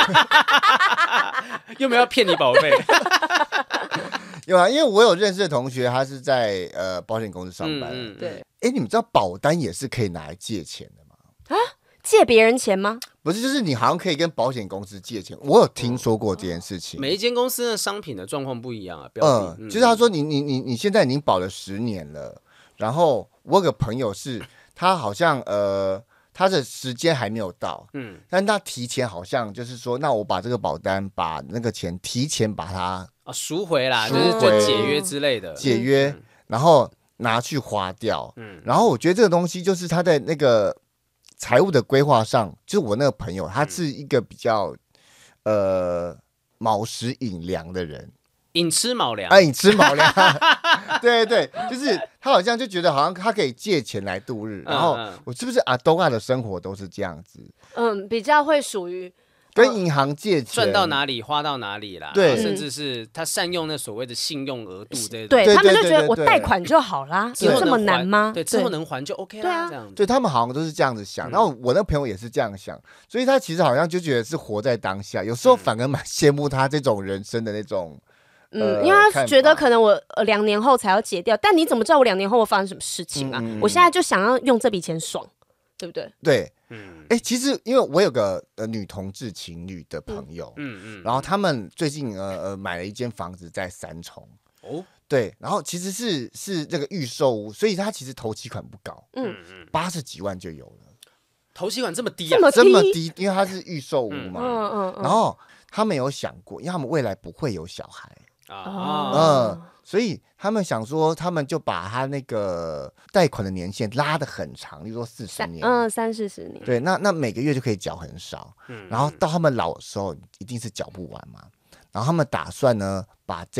又没有要骗你保费？ 有啊，因为我有认识的同学，他是在呃保险公司上班。 嗯嗯、对， 哎，你们知道保单也是可以拿来借钱的吗？ 啊，借别人钱吗？ 不是，就是你好像可以跟保险公司借钱。我有听说过这件事情。 嗯、每一间公司的商品的状况不一样啊，标的。 嗯，就是他说你你你你现在已经保了十年了，然后我有个朋友是，他好像呃。他的时间还没有到，嗯，但他提前好像就是说，那我把这个保单把那个钱提前把它啊赎回啦，就是就解约之类的解约，嗯、然后拿去花掉，嗯，然后我觉得这个东西就是他在那个财务的规划上，就是我那个朋友，他是一个比较、嗯、呃卯时寅粮的人。 寅吃卯粮， 哎，寅吃卯粮，对对对，就是他好像就觉得好像他可以借钱来度日，然后我是不是阿东亚的生活都是这样子？ 嗯，比较会属于跟银行借钱， 赚到哪里花到哪里啦，对，甚至是他善用那所谓的信用额度这些， 对他们就觉得我贷款就好啦，有这么难吗？ 对，之后能还就 OK 啦，这样子， 对他们好像都是这样子想，然后我那朋友也是这样想，所以他其实好像就觉得是活在当下，有时候反而蛮羡慕他这种人生的那种。 嗯，因为他觉得可能我呃两年后才要结掉，但你怎么知道我两年后会发生什么事情啊？嗯嗯、我现在就想要用这笔钱爽，对不对？ 对，嗯，哎、欸，其实因为我有个呃女同志情侣的朋友，嗯嗯，然后他们最近呃呃买了一间房子在三重，哦，对，然后其实是是这个预售屋，所以他其实头期款不高，嗯嗯，八十几万就有了， 头期款这么低啊， 这么低，因为它是预售屋嘛，嗯嗯嗯，然后他们有想过，因为他们未来不会有小孩。啊，嗯，所以他们想说，他们就把他那个贷款的年限拉得很长，例如说四十年， 嗯，三四十年， 对，那那每个月就可以缴很少，然后到他们老的时候，一定是缴不完嘛，然后他们打算呢，把这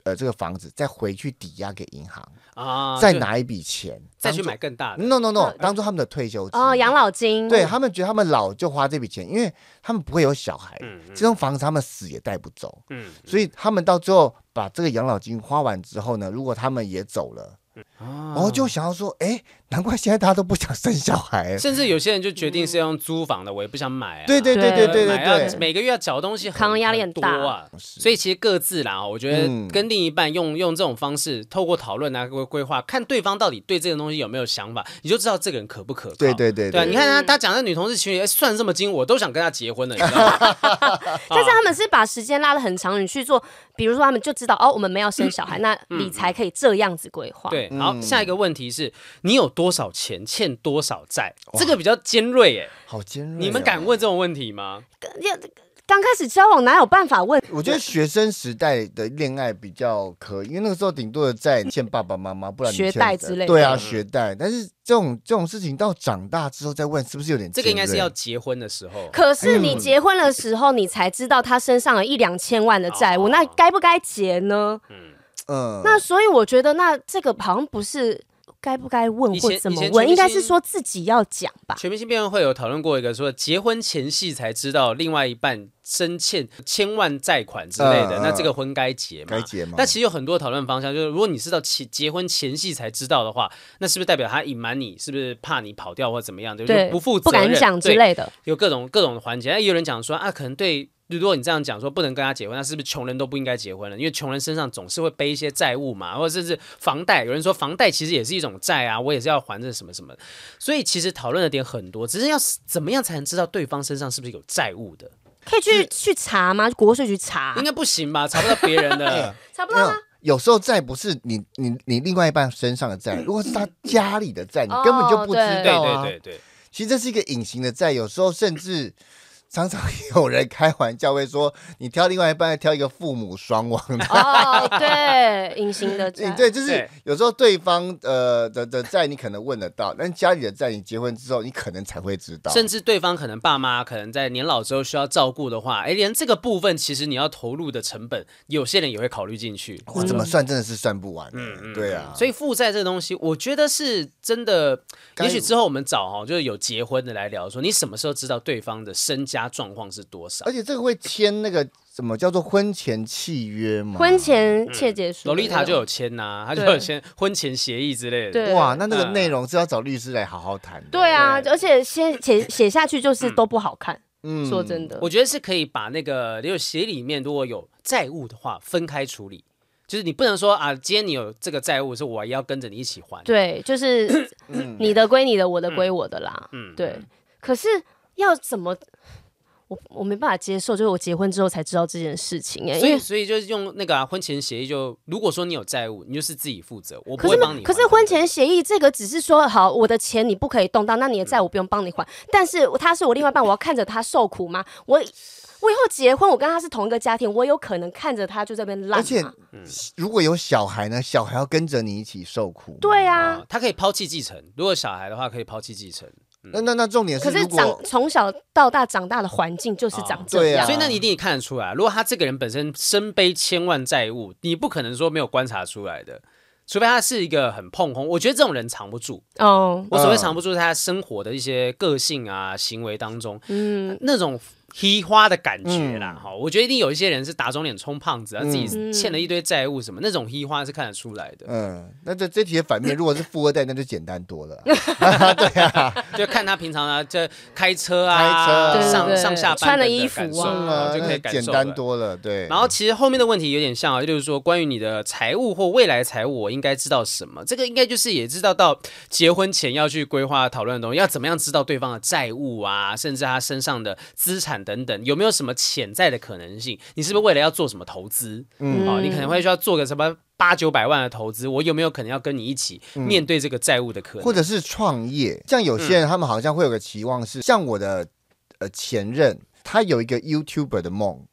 呃这个房子，再回去抵押给银行啊， 再拿一笔钱， 再去买更大的。 No No No， 当做他们的退休金哦，养老金。 对他们觉得他们老就花这笔钱，因为他们不会有小孩，嗯嗯、这栋房子他们死也带不走，嗯嗯、所以他们到最后把这个养老金花完之后呢，如果他们也走了。然后就想要说，哎，难怪现在大家都不想生小孩， 甚至有些人就决定是用租房的，我也不想买啊。 对对对对对对对， 每个月要缴东西很， 扛压力很大啊。所以其实各自啦，我觉得跟另一半用用这种方式，透过讨论啊、规划，看对方到底对这个东西有没有想法，你就知道这个人可不可靠。 对对对对，你看他他讲的女同志情侣，算这么精，我都想跟他结婚了，你知道吗？ 但是他们是把时间拉得很长，你去做，比如说他们就知道哦，我们没有生小孩，那理财可以这样子规划。 对，好，下一个问题是你有多少钱，欠多少债，这个比较尖锐哎， 好尖锐。 你们敢问这种问题吗？ 刚开始交往哪有办法问？ 我觉得学生时代的恋爱比较可以，因为那个时候顶多的债欠爸爸妈妈，不然你学贷之类的。 对啊，学贷。但是这种这种事情到长大之后再问，是不是有点尖锐？ 这个应该是要结婚的时候。 可是你结婚的时候，你才知道他身上有一两千万的债务，那该不该结呢？嗯嗯。那所以我觉得，那这个好像不是。该不该问或怎么问？应该是说自己要讲吧。 全明星辩论会有讨论过一个说，结婚前夕才知道另外一半深欠千万债款之类的，呃、那这个婚该结吗？ 该结吗？ 那其实有很多讨论方向，就是如果你是到结婚前夕才知道的话，那是不是代表他隐瞒你？是不是怕你跑掉或怎么样？对不对？不负责任、 不敢讲之类的， 有各种各种的环节。那也有人讲说啊，可能对。如果你这样讲说不能跟他结婚，那是不是穷人都不应该结婚了？因为穷人身上总是会背一些债务嘛，或者是房贷。有人说房贷其实也是一种债啊，我也是要还这什么什么。所以其实讨论的点很多，只是要怎么样才能知道对方身上是不是有债务的？ 可以去去查吗？国税局查？ 应该不行吧？查不到别人的， 查不到吗？ 有时候债不是你你你另外一半身上的债，如果是他家里的债，你根本就不知道啊。 对对对对， 其实这是一个隐形的债，有时候甚至。常常有人开玩笑会说，你挑另外一半，挑一个父母双亡的。 哦，对，隐形的债。 对，就是有时候对方呃的的债你可能问得到，但家里的债你结婚之后你可能才会知道。 甚至对方可能爸妈可能在年老之后需要照顾的话，哎，连这个部分其实你要投入的成本，有些人也会考虑进去。 我、哦、怎么算真的是算不完。嗯嗯，对啊。 所以负债这个东西，我觉得是真的。也许之后我们找哈，就是有结婚的来聊说，你什么时候知道对方的身家状况是多少？ 而且这个会签那个什么叫做婚前契约吗？ 婚前切结书， 洛丽塔就有签呐、啊，他就有签婚前协议之类的。 哇，那那个内容是要找律师来好好谈的。 对啊，而且先写写下去就是都不好看。嗯，说真的， 我觉得是可以把那个如果协议里面如果有债务的话，分开处理。就是你不能说啊，今天你有这个债务，是我也要跟着你一起还。 对，就是你的归你的，我的归我的啦。嗯，对。可是要怎么？我我没办法接受，就是我结婚之后才知道这件事情哎， 所以所以就是用那个、啊、婚前协议就，就如果说你有债务，你就是自己负责，我不会帮你还。 可是婚前协议这个只是说好，我的钱你不可以动到，那你的债务不用帮你还。嗯、但是他是我另外一半，我要看着他受苦吗？我。我以后结婚，我跟他是同一个家庭，我有可能看着他就在那边烂。 而且，嗯、如果有小孩呢，小孩要跟着你一起受苦。 对啊、 呃，他可以抛弃继承。如果小孩的话，可以抛弃继承。 嗯、那那那重点是， 可是长从小到大长大的环境就是长这样， 哦啊、所以那你一定也看得出来。如果他这个人本身身背千万债务，你不可能说没有观察出来的。除非他是一个很碰红，我觉得这种人藏不住哦。我所谓藏不住，他生活的一些个性啊、行为当中，嗯，那种黑花的感觉啦，哈、嗯，我觉得一定有一些人是打肿脸充胖子，他、嗯、自己欠了一堆债务什么，那种黑花是看得出来的。 嗯，那这这题的反面，如果是富二代，那就简单多了。对啊， 就看他平常啊，就开车啊， 开车、啊、 上对对对上下班穿的衣服啊， 就可以感受简单多了。对。 然后其实后面的问题有点像啊，就是说关于你的财务或未来财务，我应该知道什么？这个应该就是也知道到结婚前要去规划讨论的东西，要怎么样知道对方的债务啊，甚至他身上的资产等等，有没有什么潜在的可能性？你是不是为了要做什么投资？嗯，哦，你可能会需要做个什么八九百万的投资，我有没有可能要跟你一起面对这个债务的可能？ 或者是创业，像有些人他们好像会有个期望是，嗯、像我的呃前任，他有一个 YouTuber 的梦。嗯，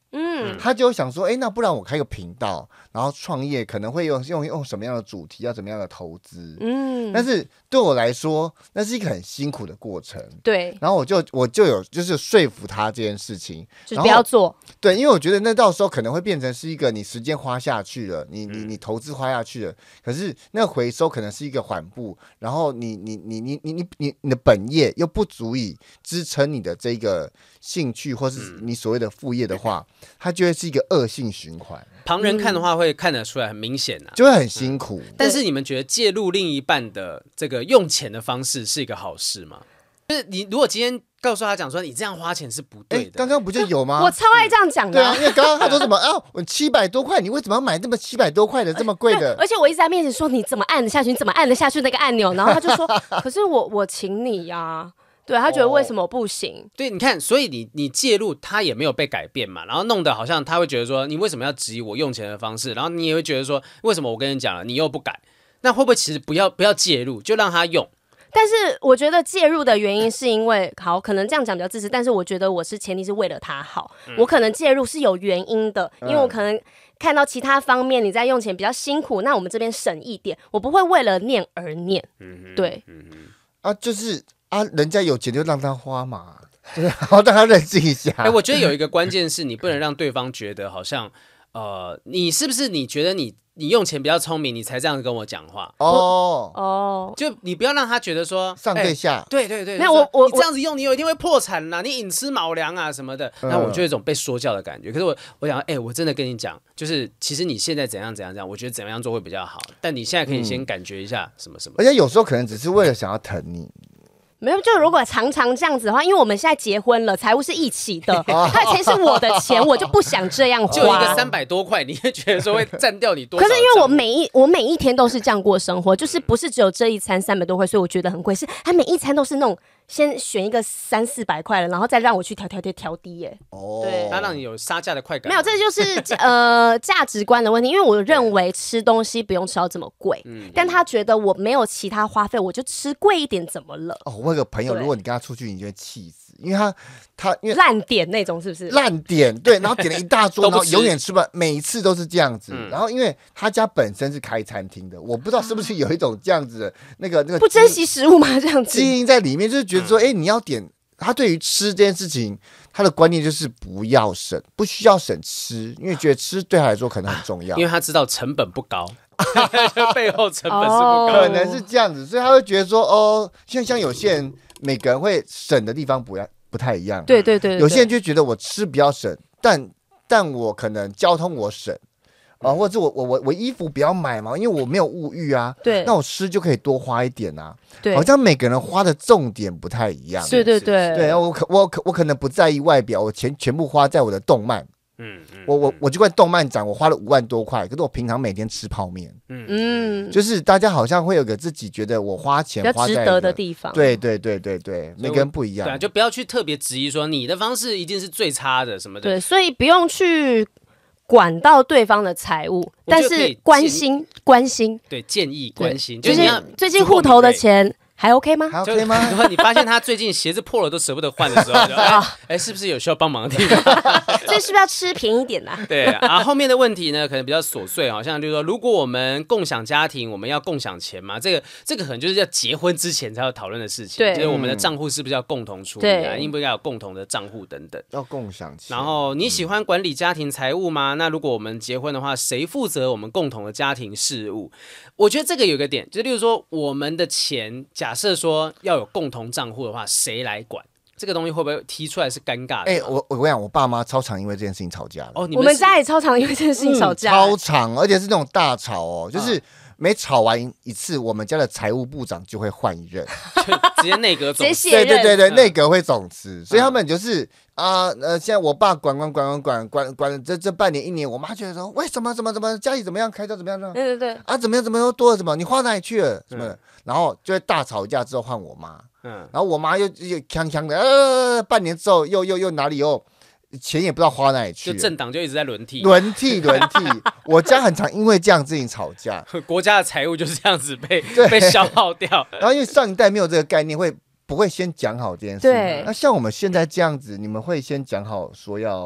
嗯， 他就想说，哎，那不然我开个频道，然后创业，可能会用用用什么样的主题，要怎么样的投资，嗯，但是对我来说，那是一个很辛苦的过程， 对， 然后我就我就有就是说服他这件事情， 就是不要做， 对，因为我觉得那到时候可能会变成是一个你时间花下去了，你你你投资花下去了，可是那个回收可能是一个缓步，然后你你你你你你你你的本业又不足以支撑你的这个兴趣或是你所谓的副业的话，它就会是一个恶性循环。 旁人看的话会看得出来很明显啊， 就会很辛苦。 但是你们觉得介入另一半的这个用钱的方式是一个好事吗？就是你如果今天告诉他讲说你这样花钱是不对的， 刚刚不就有吗？ 我超爱这样讲的、啊。 对啊，因为刚刚他说什么啊？我七百多块，你为什么要买这么七百多块的这么贵的？ 而且我一直在面前说你怎么按得下去？你怎么按得下去那个按钮？然后他就说，可是我我请你呀、啊。对他觉得为什么不行？哦、 对，你看，所以你你介入，他也没有被改变嘛，然后弄得好像他会觉得说，你为什么要质疑我用钱的方式？然后你也会觉得说，为什么我跟你讲了，你又不改？那会不会其实不要不要介入，就让他用？ 但是我觉得介入的原因是因为，好，可能这样讲比较自私，但是我觉得我是前提是为了他好，嗯、我可能介入是有原因的，因为我可能看到其他方面你在用钱比较辛苦，那我们这边省一点，我不会为了念而念，嗯、对， 嗯、啊，就是啊，人家有钱就让他花嘛，就是好让他认识一下。 哎、欸，我觉得有一个关键是你不能让对方觉得好像，呃，你是不是你觉得你？你用钱比较聪明，你才这样跟我讲话哦哦， 就你不要让他觉得说上对下， 欸、对对对， 没有我我你这样子用，你有一天会破产啦，你寅吃卯粮啊什么的，那、嗯、我就有一种被说教的感觉。可是我我想，哎、欸，我真的跟你讲，就是其实你现在怎样怎样怎样，我觉得怎么样做会比较好，但你现在可以先感觉一下什么什么、 嗯，而且有时候可能只是为了想要疼你。 没有，就如果常常这样子的话，因为我们现在结婚了，财务是一起的，他的钱是我的钱，我就不想这样花。 就一个三百多块，你会觉得说会占掉你多少？ 可是因为我每一我每一天都是这样过生活，就是不是只有这一餐三百多块，所以我觉得很贵。是他每一餐都是那种先选一个三四百块了，然后再让我去调调调调低耶。 哦， 对， 他让你有杀价的快感。 没有，这就是呃价值观的问题。因为我认为吃东西不用吃到这么贵，嗯、但他觉得我没有其他花费，我就吃贵一点怎么了？ 哦，我有个朋友，如果你跟他出去，你就会气死，因为他他因为烂点那种，是不是？ 烂点，对，然后点了一大桌，然后永远吃不完，每一次都是这样子。嗯、然后因为他家本身是开餐厅的，我不知道是不是有一种这样子的那个那个不珍惜食物吗？这样子基因在里面，就是觉得说，哎、欸，你要点。他对于吃这件事情，他的观念就是不要省，不需要省吃，因为觉得吃对他来说可能很重要， 因为他知道成本不高，背后成本是不高， 可能是这样子，所以他会觉得说，哦，像像有些人每个人会省的地方不不太一样， 对对 对, 对, 对， 有些人就觉得我吃比较省，但但我可能交通我省。啊，或者我我我我衣服不要买嘛，因为我没有物欲啊。 对， 那我吃就可以多花一点啊。 对， 好像每个人花的重点不太一样。 对对对， 对，我可我可我可能不在意外表，我钱全部花在我的动漫。嗯嗯，我我我就看动漫展，我花了五万多块，可是我平常每天吃泡面。嗯嗯，就是大家好像会有个自己觉得我花钱花在比较值得的地方。 对对对对对，每个人不一样。 对啊，就不要去特别质疑说你的方式一定是最差的什么的。 对，所以不用去管到对方的财务，但是关心关心， 对，建议关心， 就是最近户头的钱还 OK 吗？ 还 OK 吗？ 然后你发现他最近鞋子破了都舍不得换的时候，就哎、欸，是不是有需要帮忙的地方？ 所以是不是要吃便宜点呢、啊？ 对啊，后面的问题呢，可能比较琐碎，好像就是说，如果我们共享家庭，我们要共享钱嘛？这个这个可能就是要结婚之前才要讨论的事情。 对， 就是我们的账户是不是要共同处理啊？应不应该有共同的账户等等？ 要共享钱。 然后你喜欢管理家庭财务吗？那如果我们结婚的话，谁负责我们共同的家庭事务？我觉得这个有一个点，就例如说，我们的钱，假设说要有共同账户的话，谁来管？这个东西会不会提出来是尴尬的？ 哎、欸，我我跟你讲，我爸妈超常因为这件事情吵架了。 哦， 我们家也超常因为这件事情吵架、 嗯，超常，而且是那种大吵哦，就是每吵完一次，我们家的财务部长就会换一任， 就直接内阁总辞， 对对对对，内阁会总辞，所以他们就是啊呃，现在我爸管管管管管管管这这半年一年，我妈觉得说为什么怎么怎么家里怎么样开销怎么样呢？ 对对对， 啊怎么样怎么样多了什么？你花哪里去了什么的？然后就会大吵架之后换我妈。嗯，然后我妈又又锵锵的，呃，半年之后又又又哪里又钱也不知道花哪里去， 就政党就一直在轮替， 轮替轮替。我家很常因为这样事情吵架， 国家的财务就是这样子被被消耗掉。 然后因为上一代没有这个概念，会不会先讲好这件事？ 对。 那像我们现在这样子，你们会先讲好说要。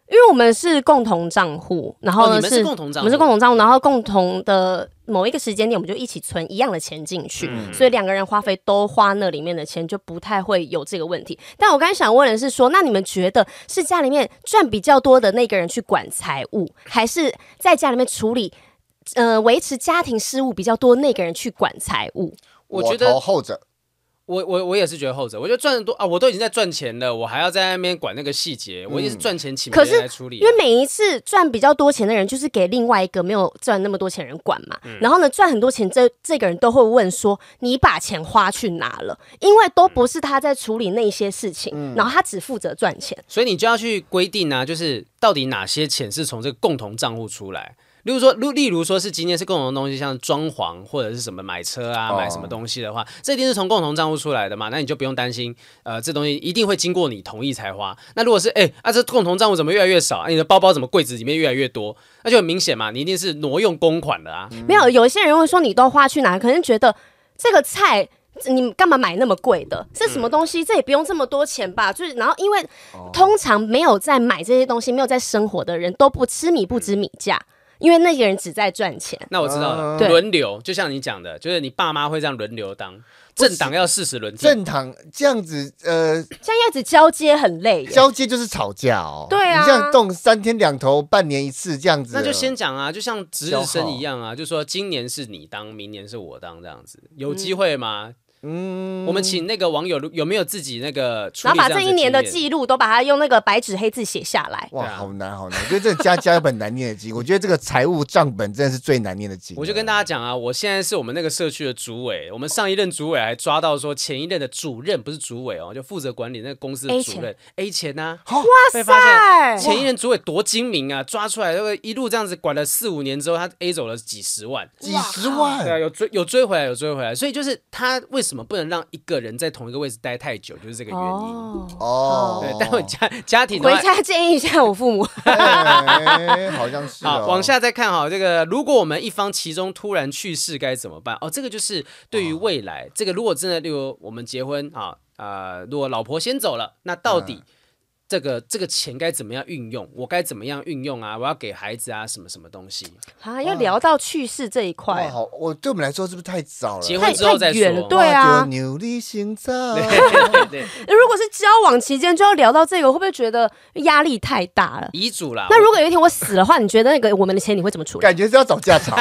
因为我们是共同账户，然后呢、 哦、你们是共同账户， 我们是共同账户，然后共同的某一个时间点，我们就一起存一样的钱进去，嗯、所以两个人花费都花那里面的钱，就不太会有这个问题。但我刚才想问的是说，那你们觉得是家里面赚比较多的那个人去管财务，还是在家里面处理呃维持家庭事务比较多那个人去管财务？ 我觉得我投后者。 我我我也是觉得后者，我觉得赚得多啊，我都已经在赚钱了，我还要在那边管那个细节，嗯、我也是赚钱请别人来处理、啊。 因为每一次赚比较多钱的人，就是给另外一个没有赚那么多钱的人管嘛。嗯、然后呢，赚很多钱这这个人都会问说：“你把钱花去哪了？”因为都不是他在处理那些事情，嗯、然后他只负责赚钱。 所以你就要去规定啊，就是到底哪些钱是从这个共同账户出来。例如说，例如说是今天是共同的东西，像装潢或者是什么买车啊、哦、买什么东西的话，这一定是从共同账户出来的嘛，那你就不用担心，呃，这东西一定会经过你同意才花。那如果是哎、欸、啊，这共同账户怎么越来越少、啊？你的包包怎么柜子里面越来越多？那就很明显嘛，你一定是挪用公款的啊。 嗯、没有，有一些人会说你都花去哪，可能觉得这个菜。你干嘛买那么贵的？是什么东西？嗯、这也不用这么多钱吧？就是，然后因为、哦、通常没有在买这些东西、没有在生活的人都不吃米不知米价。因为那个人只在赚钱。 那我知道了，轮、呃、流，就像你讲的，就是你爸妈会这样轮流当，政党要四十轮替。 政党这样子，呃， 这样子交接很累耶。 交接就是吵架哦。 对啊， 你这样动三天两头，半年一次这样子。 那就先讲啊，就像值日生一样啊，就说今年是你当，明年是我当这样子，有机会吗？嗯嗯，我们请那个网友有没有自己那个处理这样子的经验， 然后把这一年的记录都把它用那个白纸黑字写下来。 哇，好难好难！我觉得这家家有本难念的经，我觉得这个财务账本真的是最难念的经。 我就跟大家讲啊，我现在是我们那个社区的主委，我们上一任主委还抓到说前一任的主任不是主委哦，就负责管理那个公司的主任 A 钱呐、啊， 哇塞！ 前一任主委多精明啊，抓出来一路这样子管了四五年之后，他 A 走了几十万， 几十万， 对啊，有追有追回来，有追回来，所以就是他为什么不能让一个人在同一个位置待太久，就是这个原因。哦，对，但我家家庭回家建议一下我父母， 欸、好像是、哦。 好，往下再看哈，这个如果我们一方其中突然去世该怎么办？哦，这个就是对于未来，哦、这个如果真的，例如我们结婚啊，呃，如果老婆先走了，那到底、嗯？这个这个钱该怎么样运用？我该怎么样运用啊？我要给孩子啊，什么什么东西啊？要聊到去世这一块， 好，我对我们来说是不是太早了？ 结婚之后再说， 对啊。 牛力心脏。 对对对。 如果是交往期间就要聊到这个，会不会觉得压力太大了？ 遗嘱啦。 那如果有一天我死的话，你觉得那个我们的钱你会怎么处理？ 感觉是要找架吵。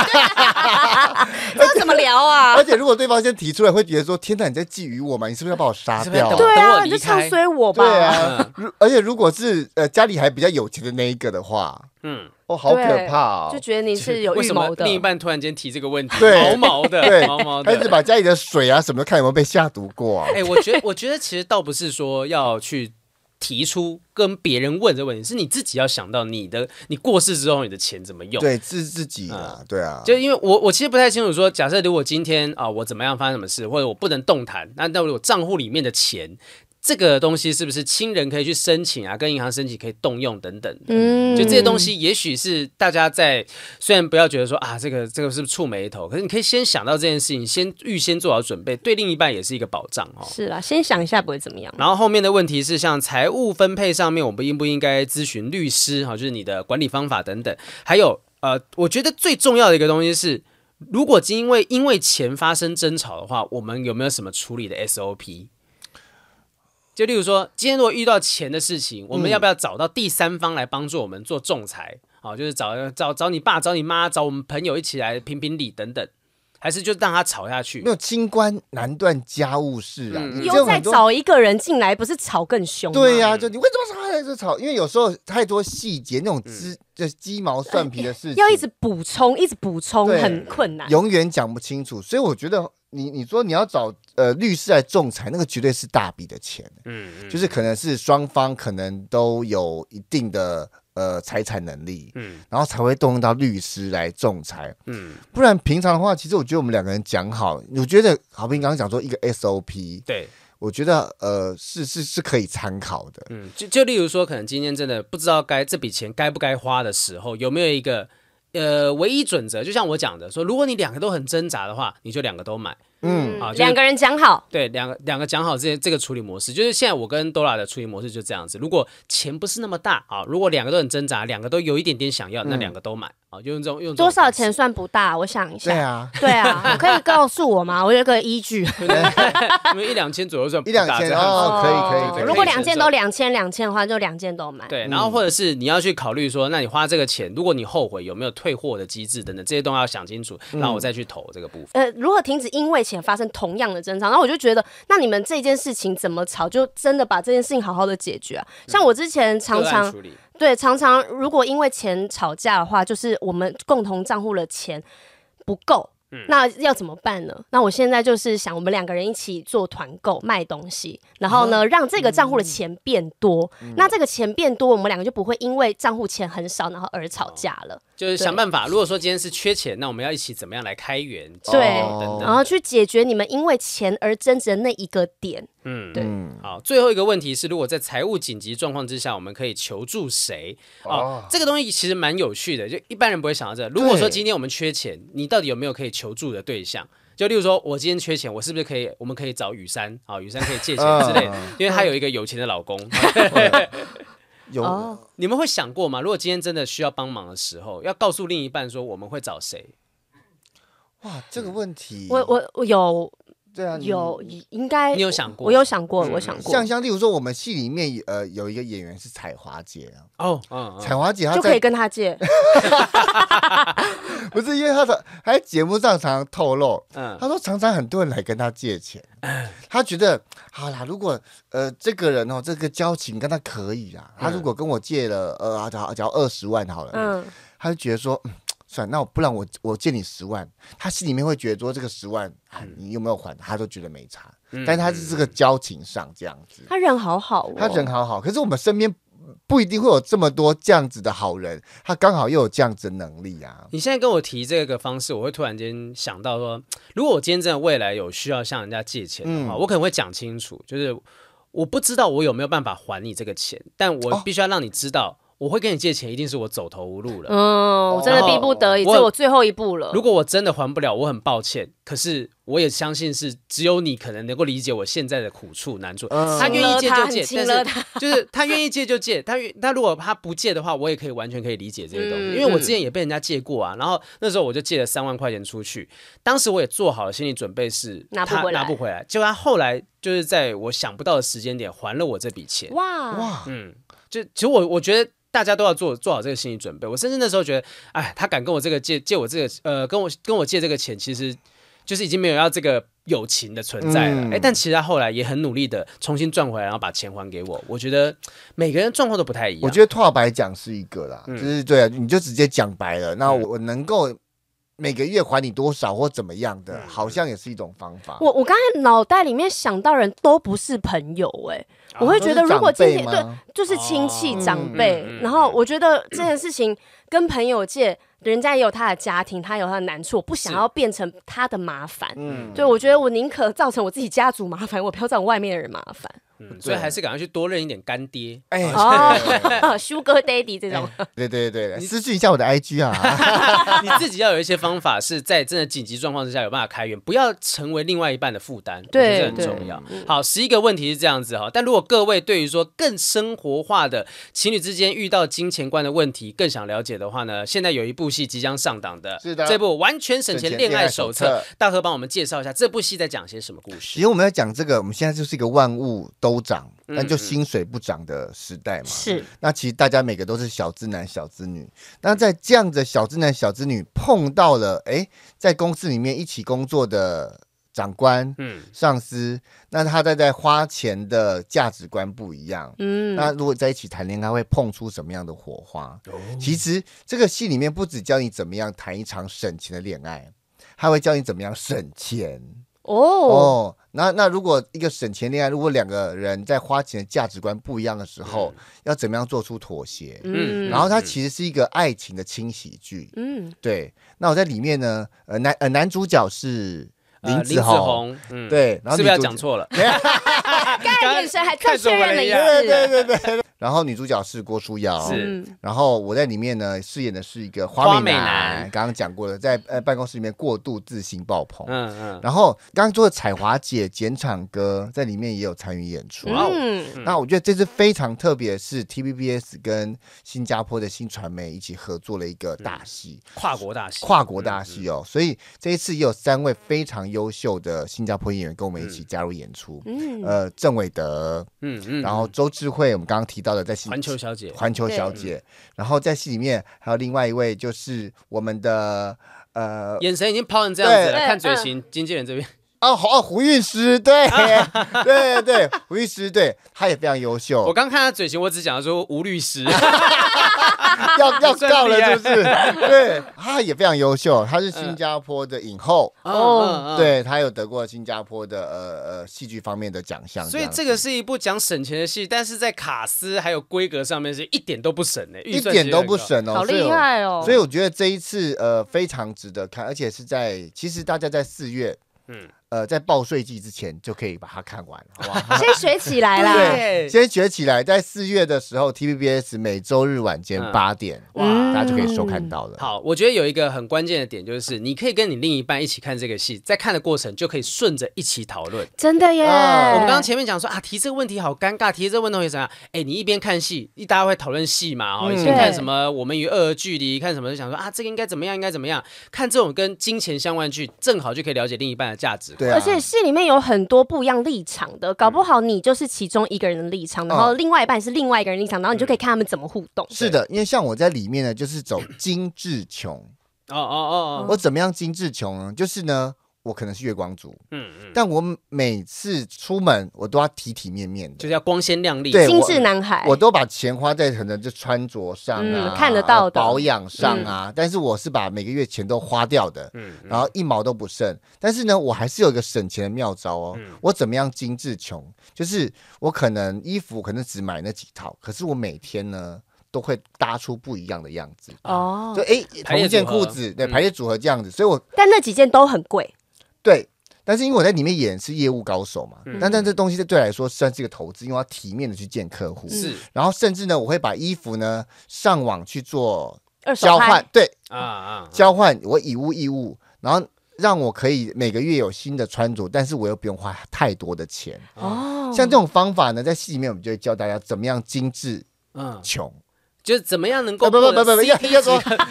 这怎么聊啊？ 而且如果对方先提出来，会觉得说：“天哪，你在觊觎我吗？你是不是要把我杀掉、啊？” 对啊，你就唱衰我吧。 对啊。嗯、而且如果是呃家里还比较有钱的那一个的话，嗯，哦，好可怕哦， 就觉得你是有预谋的。 另一半突然间提这个问题， 对， 毛毛的， 对， 毛毛的， 开始把家里的水啊什么的看有没有被下毒过啊。 哎、欸，我觉得，我觉得其实倒不是说要去提出跟别人问这个问题，是你自己要想到你的，你过世之后你的钱怎么用？ 对，自自己啊，嗯、对啊。 就因为我我其实不太清楚说，假设如果今天啊、呃、我怎么样发生什么事，或者我不能动弹，那那我账户里面的钱。这个东西是不是亲人可以去申请啊？跟银行申请可以动用等等的，嗯，就这些东西，也许是大家在虽然不要觉得说啊，这个这个是不是触霉头，可是你可以先想到这件事情，先预先做好准备，对另一半也是一个保障哦。 是啦，先想一下不会怎么样。 然后后面的问题是像财务分配上面，我们应不应该咨询律师？哈，就是你的管理方法等等。还有呃，我觉得最重要的一个东西是，如果因为因为钱发生争吵的话，我们有没有什么处理的 S O P？就例如说，今天如果遇到钱的事情，我们要不要找到第三方来帮助我们做仲裁？好、嗯，就是找找找你爸、找你妈、找我们朋友一起来评评理等等，还是就让他吵下去？ 没有，清官难断家务事啊！ 嗯、又再找一个人进来，不是吵更凶吗？ 对呀、啊，就你为什么吵？就吵，因为有时候太多细节，那种鸡、嗯、就鸡毛蒜皮的事情， 要一直补充，一直补充，很困难， 永远讲不清楚。所以我觉得。你你说你要找呃律师来仲裁，那个绝对是大笔的钱，嗯，嗯就是可能是双方可能都有一定的呃财产能力，嗯，然后才会动用到律师来仲裁，嗯，不然平常的话，其实我觉得我们两个人讲好，我觉得好比你刚刚讲说一个 S O P， 对， 我觉得呃是是是可以参考的， 嗯，就就例如说，可能今天真的不知道该这笔钱该不该花的时候，有没有一个呃唯一准则？就像我讲的说，如果你两个都很挣扎的话，你就两个都买。 嗯， 啊， 两个人讲好， 对，两个两个讲好这这个处理模式，就是现在我跟 Dora 的处理模式就这样子。如果钱不是那么大啊，如果两个都很挣扎，两个都有一点点想要，那两个都买啊，就用这种用这种多少钱算不大？我想一下。 对啊， 对啊，可以告诉我吗？我有个依据。 因为一两千左右算不一两千大这样子哦，可以可以可以。 如果两件都两千两千的话，就两件都买。 对，然后或者是你要去考虑说，那你花这个钱，如果你后悔有没有退货的机制等等，这些都要想清楚，然后我再去投这个部分。 呃，如何停止因为钱发生同样的争吵？然后我就觉得，那你们这件事情怎么吵，就真的把这件事情好好的解决啊。像我之前常常对常常如果因为钱吵架的话，就是我们共同账户的钱不够。嗯、那要怎么办呢？那我现在就是想，我们两个人一起做团购卖东西，然后呢，让这个账户的钱变多。嗯、那这个钱变多，我们两个就不会因为账户钱很少，然后而吵架了。 就是想办法，如果说今天是缺钱，那我们要一起怎么样来开源？ 对， 哦、 然后去解决你们因为钱而争执的那一个点。嗯，对。 好，最后一个问题是，如果在财务紧急状况之下，我们可以求助谁？哦，哦这个东西其实蛮有趣的，就一般人不会想到这个。如果说今天我们缺钱，你到底有没有可以求助的对象？就例如说，我今天缺钱，我是不是可以？我们可以找雨珊啊，雨珊可以借钱之类的，因为她有一个有钱的老公。 有、哦， 你们会想过吗？如果今天真的需要帮忙的时候，要告诉另一半说我们会找谁？ 哇，这个问题， 我我我有。 对啊， 有应该你有想过？ 我有想过，嗯、我想过。 像像例如说，我们戏里面呃有一个演员是彩华姐啊， 哦，嗯， 彩华姐她就可以跟她借， 不是因为她的她在节目上常常透露，嗯，她说常常很多人来跟她借钱，嗯，她觉得好啦，如果呃这个人哦这个交情跟他可以啦，他如果跟我借了呃假假如二十万好了，嗯，他就觉得说。嗯算，那我不然我我借你十万，他心里面会觉得说这个十万、啊、你有没有还，他都觉得没差，嗯、但是他是这个交情上这样子， 他人好好、哦， 他人好好，可是我们身边不一定会有这么多这样子的好人，他刚好又有这样子的能力啊。 你现在跟我提这个方式，我会突然间想到说，如果我今天真的未来有需要向人家借钱的话，嗯、我可能会讲清楚，就是我不知道我有没有办法还你这个钱，但我必须要让你知道。哦我会跟你借钱，一定是我走投无路了。 嗯，我真的逼不得已，这是我最后一步了。 如果我真的还不了，我很抱歉。可是我也相信是只有你可能能够理解我现在的苦处难处。嗯、他愿意借就借，但是就是他愿意借就借。他他如果他不借的话，我也可以完全可以理解这些东西，嗯、因为我之前也被人家借过啊。然后那时候我就借了三万块钱出去，当时我也做好了心理准备是拿不回来， 拿不回来。结果他后来就是在我想不到的时间点还了我这笔钱。 哇哇， 嗯，就其实我我觉得。大家都要做做好这个心理准备。我甚至那时候觉得，哎，他敢跟我这个借借我这个呃，跟我跟我借这个钱，其实就是已经没有要这个友情的存在了。哎、嗯欸，但其实他后来也很努力的重新赚回来，然后把钱还给我。我觉得每个人状况都不太一样。 我觉得拓白讲是一个啦，嗯、就是对啊，你就直接讲白了。那我能够每个月还你多少或怎么样的，嗯、好像也是一种方法。 我我刚才脑袋里面想到人都不是朋友、欸，哎。我会觉得，如果今天对就是亲戚长辈，哦嗯、然后我觉得这件事情跟朋友借，人家也有他的家庭，他有他的难处，我不想要变成他的麻烦。嗯，对，我觉得我宁可造成我自己家族麻烦，我不要造成外面的人麻烦。 嗯，所以还是赶快去多认一点干爹， 哎， 哦，Sugar Daddy 这种， 对对对，私讯一下我的 I G 啊， 你自己要有一些方法，是在真的紧急状况之下有办法开源，不要成为另外一半的负担， 对， 这很重要。好，十一个问题是这样子哈，但如果各位对于说更生活化的情侣之间遇到金钱观的问题更想了解的话呢，现在有一部戏即将上档的， 是的， 这部完全省钱恋爱手册，大哥帮我们介绍一下这部戏在讲些什么故事。 其实我们要讲这个，我们现在就是一个万物都涨。但就薪水不涨的时代嘛， 是。 那其实大家每个都是小资男小资女，那在这样的小资男小资女碰到了，哎，在公司里面一起工作的长官、嗯、上司，那他在在花钱的价值观不一样，嗯，那如果在一起谈恋爱会碰出什么样的火花？哦、其实这个戏里面不只教你怎么样谈一场省钱的恋爱，还会教你怎么样省钱。哦哦，那那如果一个省钱恋爱，如果两个人在花钱的价值观不一样的时候，嗯、要怎么样做出妥协？嗯，然后它其实是一个爱情的轻喜剧。嗯，对。那我在里面呢，呃男呃男主角是林子宏，嗯、对，然后是不是要讲错了？ 刚才眼神还再确认了一次， 对对对对。 然后女主角是郭书瑶， 是， 然后我在里面呢饰演的是一个花美男，刚刚讲过的，在呃办公室里面过度自信爆棚，嗯嗯，然后刚刚说的彩华姐、简场哥在里面也有参与演出，嗯，那我觉得这次非常特别，是 T V B S 跟新加坡的新传媒一起合作了一个大戏， 嗯、跨国大戏， 跨国大戏哦，嗯、所以这一次也有三位非常优秀的新加坡演员跟我们一起加入演出，嗯，呃，郑伟德，嗯嗯，然后周智慧，我们刚刚提到的在戏环球小姐， 环球小姐，然后在戏里面还有另外一位就是我们的呃， 眼神已经抛成这样子了，看嘴型，经纪人这边。 哦，哦，胡律师，对，对对，胡律师，对，他也非常优秀。 我刚看他嘴型，我只讲说吴律师， 要要告了，是不是？对，他也非常优秀，他是新加坡的影后，哦，对他有得过新加坡的呃呃戏剧方面的奖项。 所以这个是一部讲省钱的戏，但是在卡司还有规格上面是一点都不省哎， 一点都不省哦， 好厉害哦！ 所以我觉得这一次呃非常值得看，而且是在其实大家在四月。嗯，呃，在报税季之前就可以把它看完，好不好？ 先学起来啦， 对，先学起来。在四月的时候 ，T V B S 每周日晚间八点，哇、嗯，大家就可以收看到了。 好，我觉得有一个很关键的点，就是你可以跟你另一半一起看这个戏，在看的过程就可以顺着一起讨论。 真的耶！ 嗯、我们刚刚前面讲说啊，提这个问题好尴尬，提这个问题会怎样？哎，你一边看戏，一大家会讨论戏嘛，哦，以前看什么《我们与恶的距离》，看什么就想说啊，这个应该怎么样，应该怎么样？看这种跟金钱相关的剧，正好就可以了解另一半的价值。 对、啊， 而且戏里面有很多不一样立场的，搞不好你就是其中一个人的立场，然后另外一半是另外一个人的立场，然后你就可以看他们怎么互动。 是的，因为像我在里面呢，就是走精致穷。哦哦哦哦，我怎么样精致穷呢？就是呢。我可能是月光族，嗯嗯，但我每次出门我都要体体面面的， 就是要光鲜亮丽， 对， 精致男孩， 我都把钱花在可能就穿着上啊， 嗯、看得到的保养上啊，嗯、但是我是把每个月钱都花掉的，嗯，然后一毛都不剩。但是呢，我还是有一个省钱的妙招哦。嗯、我怎么样精致穷？就是我可能衣服可能只买那几套，可是我每天呢。都会搭出不一样的样子哦，就哎，同一件裤子，对，排列组合这样子，所以我但那几件都很贵， 对，但是因为我在里面演是业务高手嘛，嗯、但但这东西对我来说算是一个投资，因为我要体面的去见客户，是，然后甚至呢，我会把衣服呢上网去做交换，对啊啊，交换我以物易物，然后让我可以每个月有新的穿着，但是我又不用花太多的钱哦。像这种方法呢，在戏里面我们就会教大家怎么样精致穷。嗯就是怎么样能够过 C P 值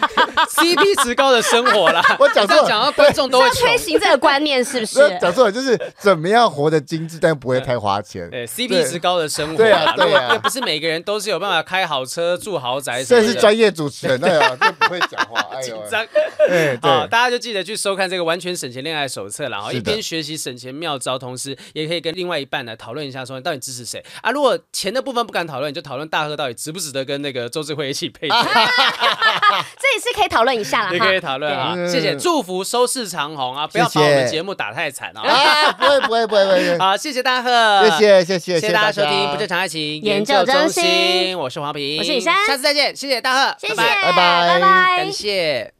C P 值高的生活啦。 我讲错了， 讲到观众都会推行这个观念，是不是？ 讲错了，就是怎么样活得精致，但不会太花钱。 对 ，C P 值高的生活。 对啊，对啊， 又不是每个人都是有办法开好车、住豪宅。 这是专业主持人，哎呀，就不会讲话，哎呦， 紧张。对，大家就记得去收看这个完全省钱恋爱手册，然后一边学习省钱妙招，同时也可以跟另外一半来讨论一下，说你到底支持谁啊？如果钱的部分不敢讨论，你就讨论大贺到底值不值得跟那个周智慧一起配对。这也是可以讨论一下啦， 也可以讨论啊！谢谢，祝福收视长红啊！不要把我们节目打太惨啊！ 不会不会不会不会！ 好，谢谢大贺， 谢谢谢谢谢谢大家收听不正常爱情研究中心， 我是黄平， 我是雨珊， 下次再见，谢谢大贺， 谢谢， 拜拜拜拜， 感谢。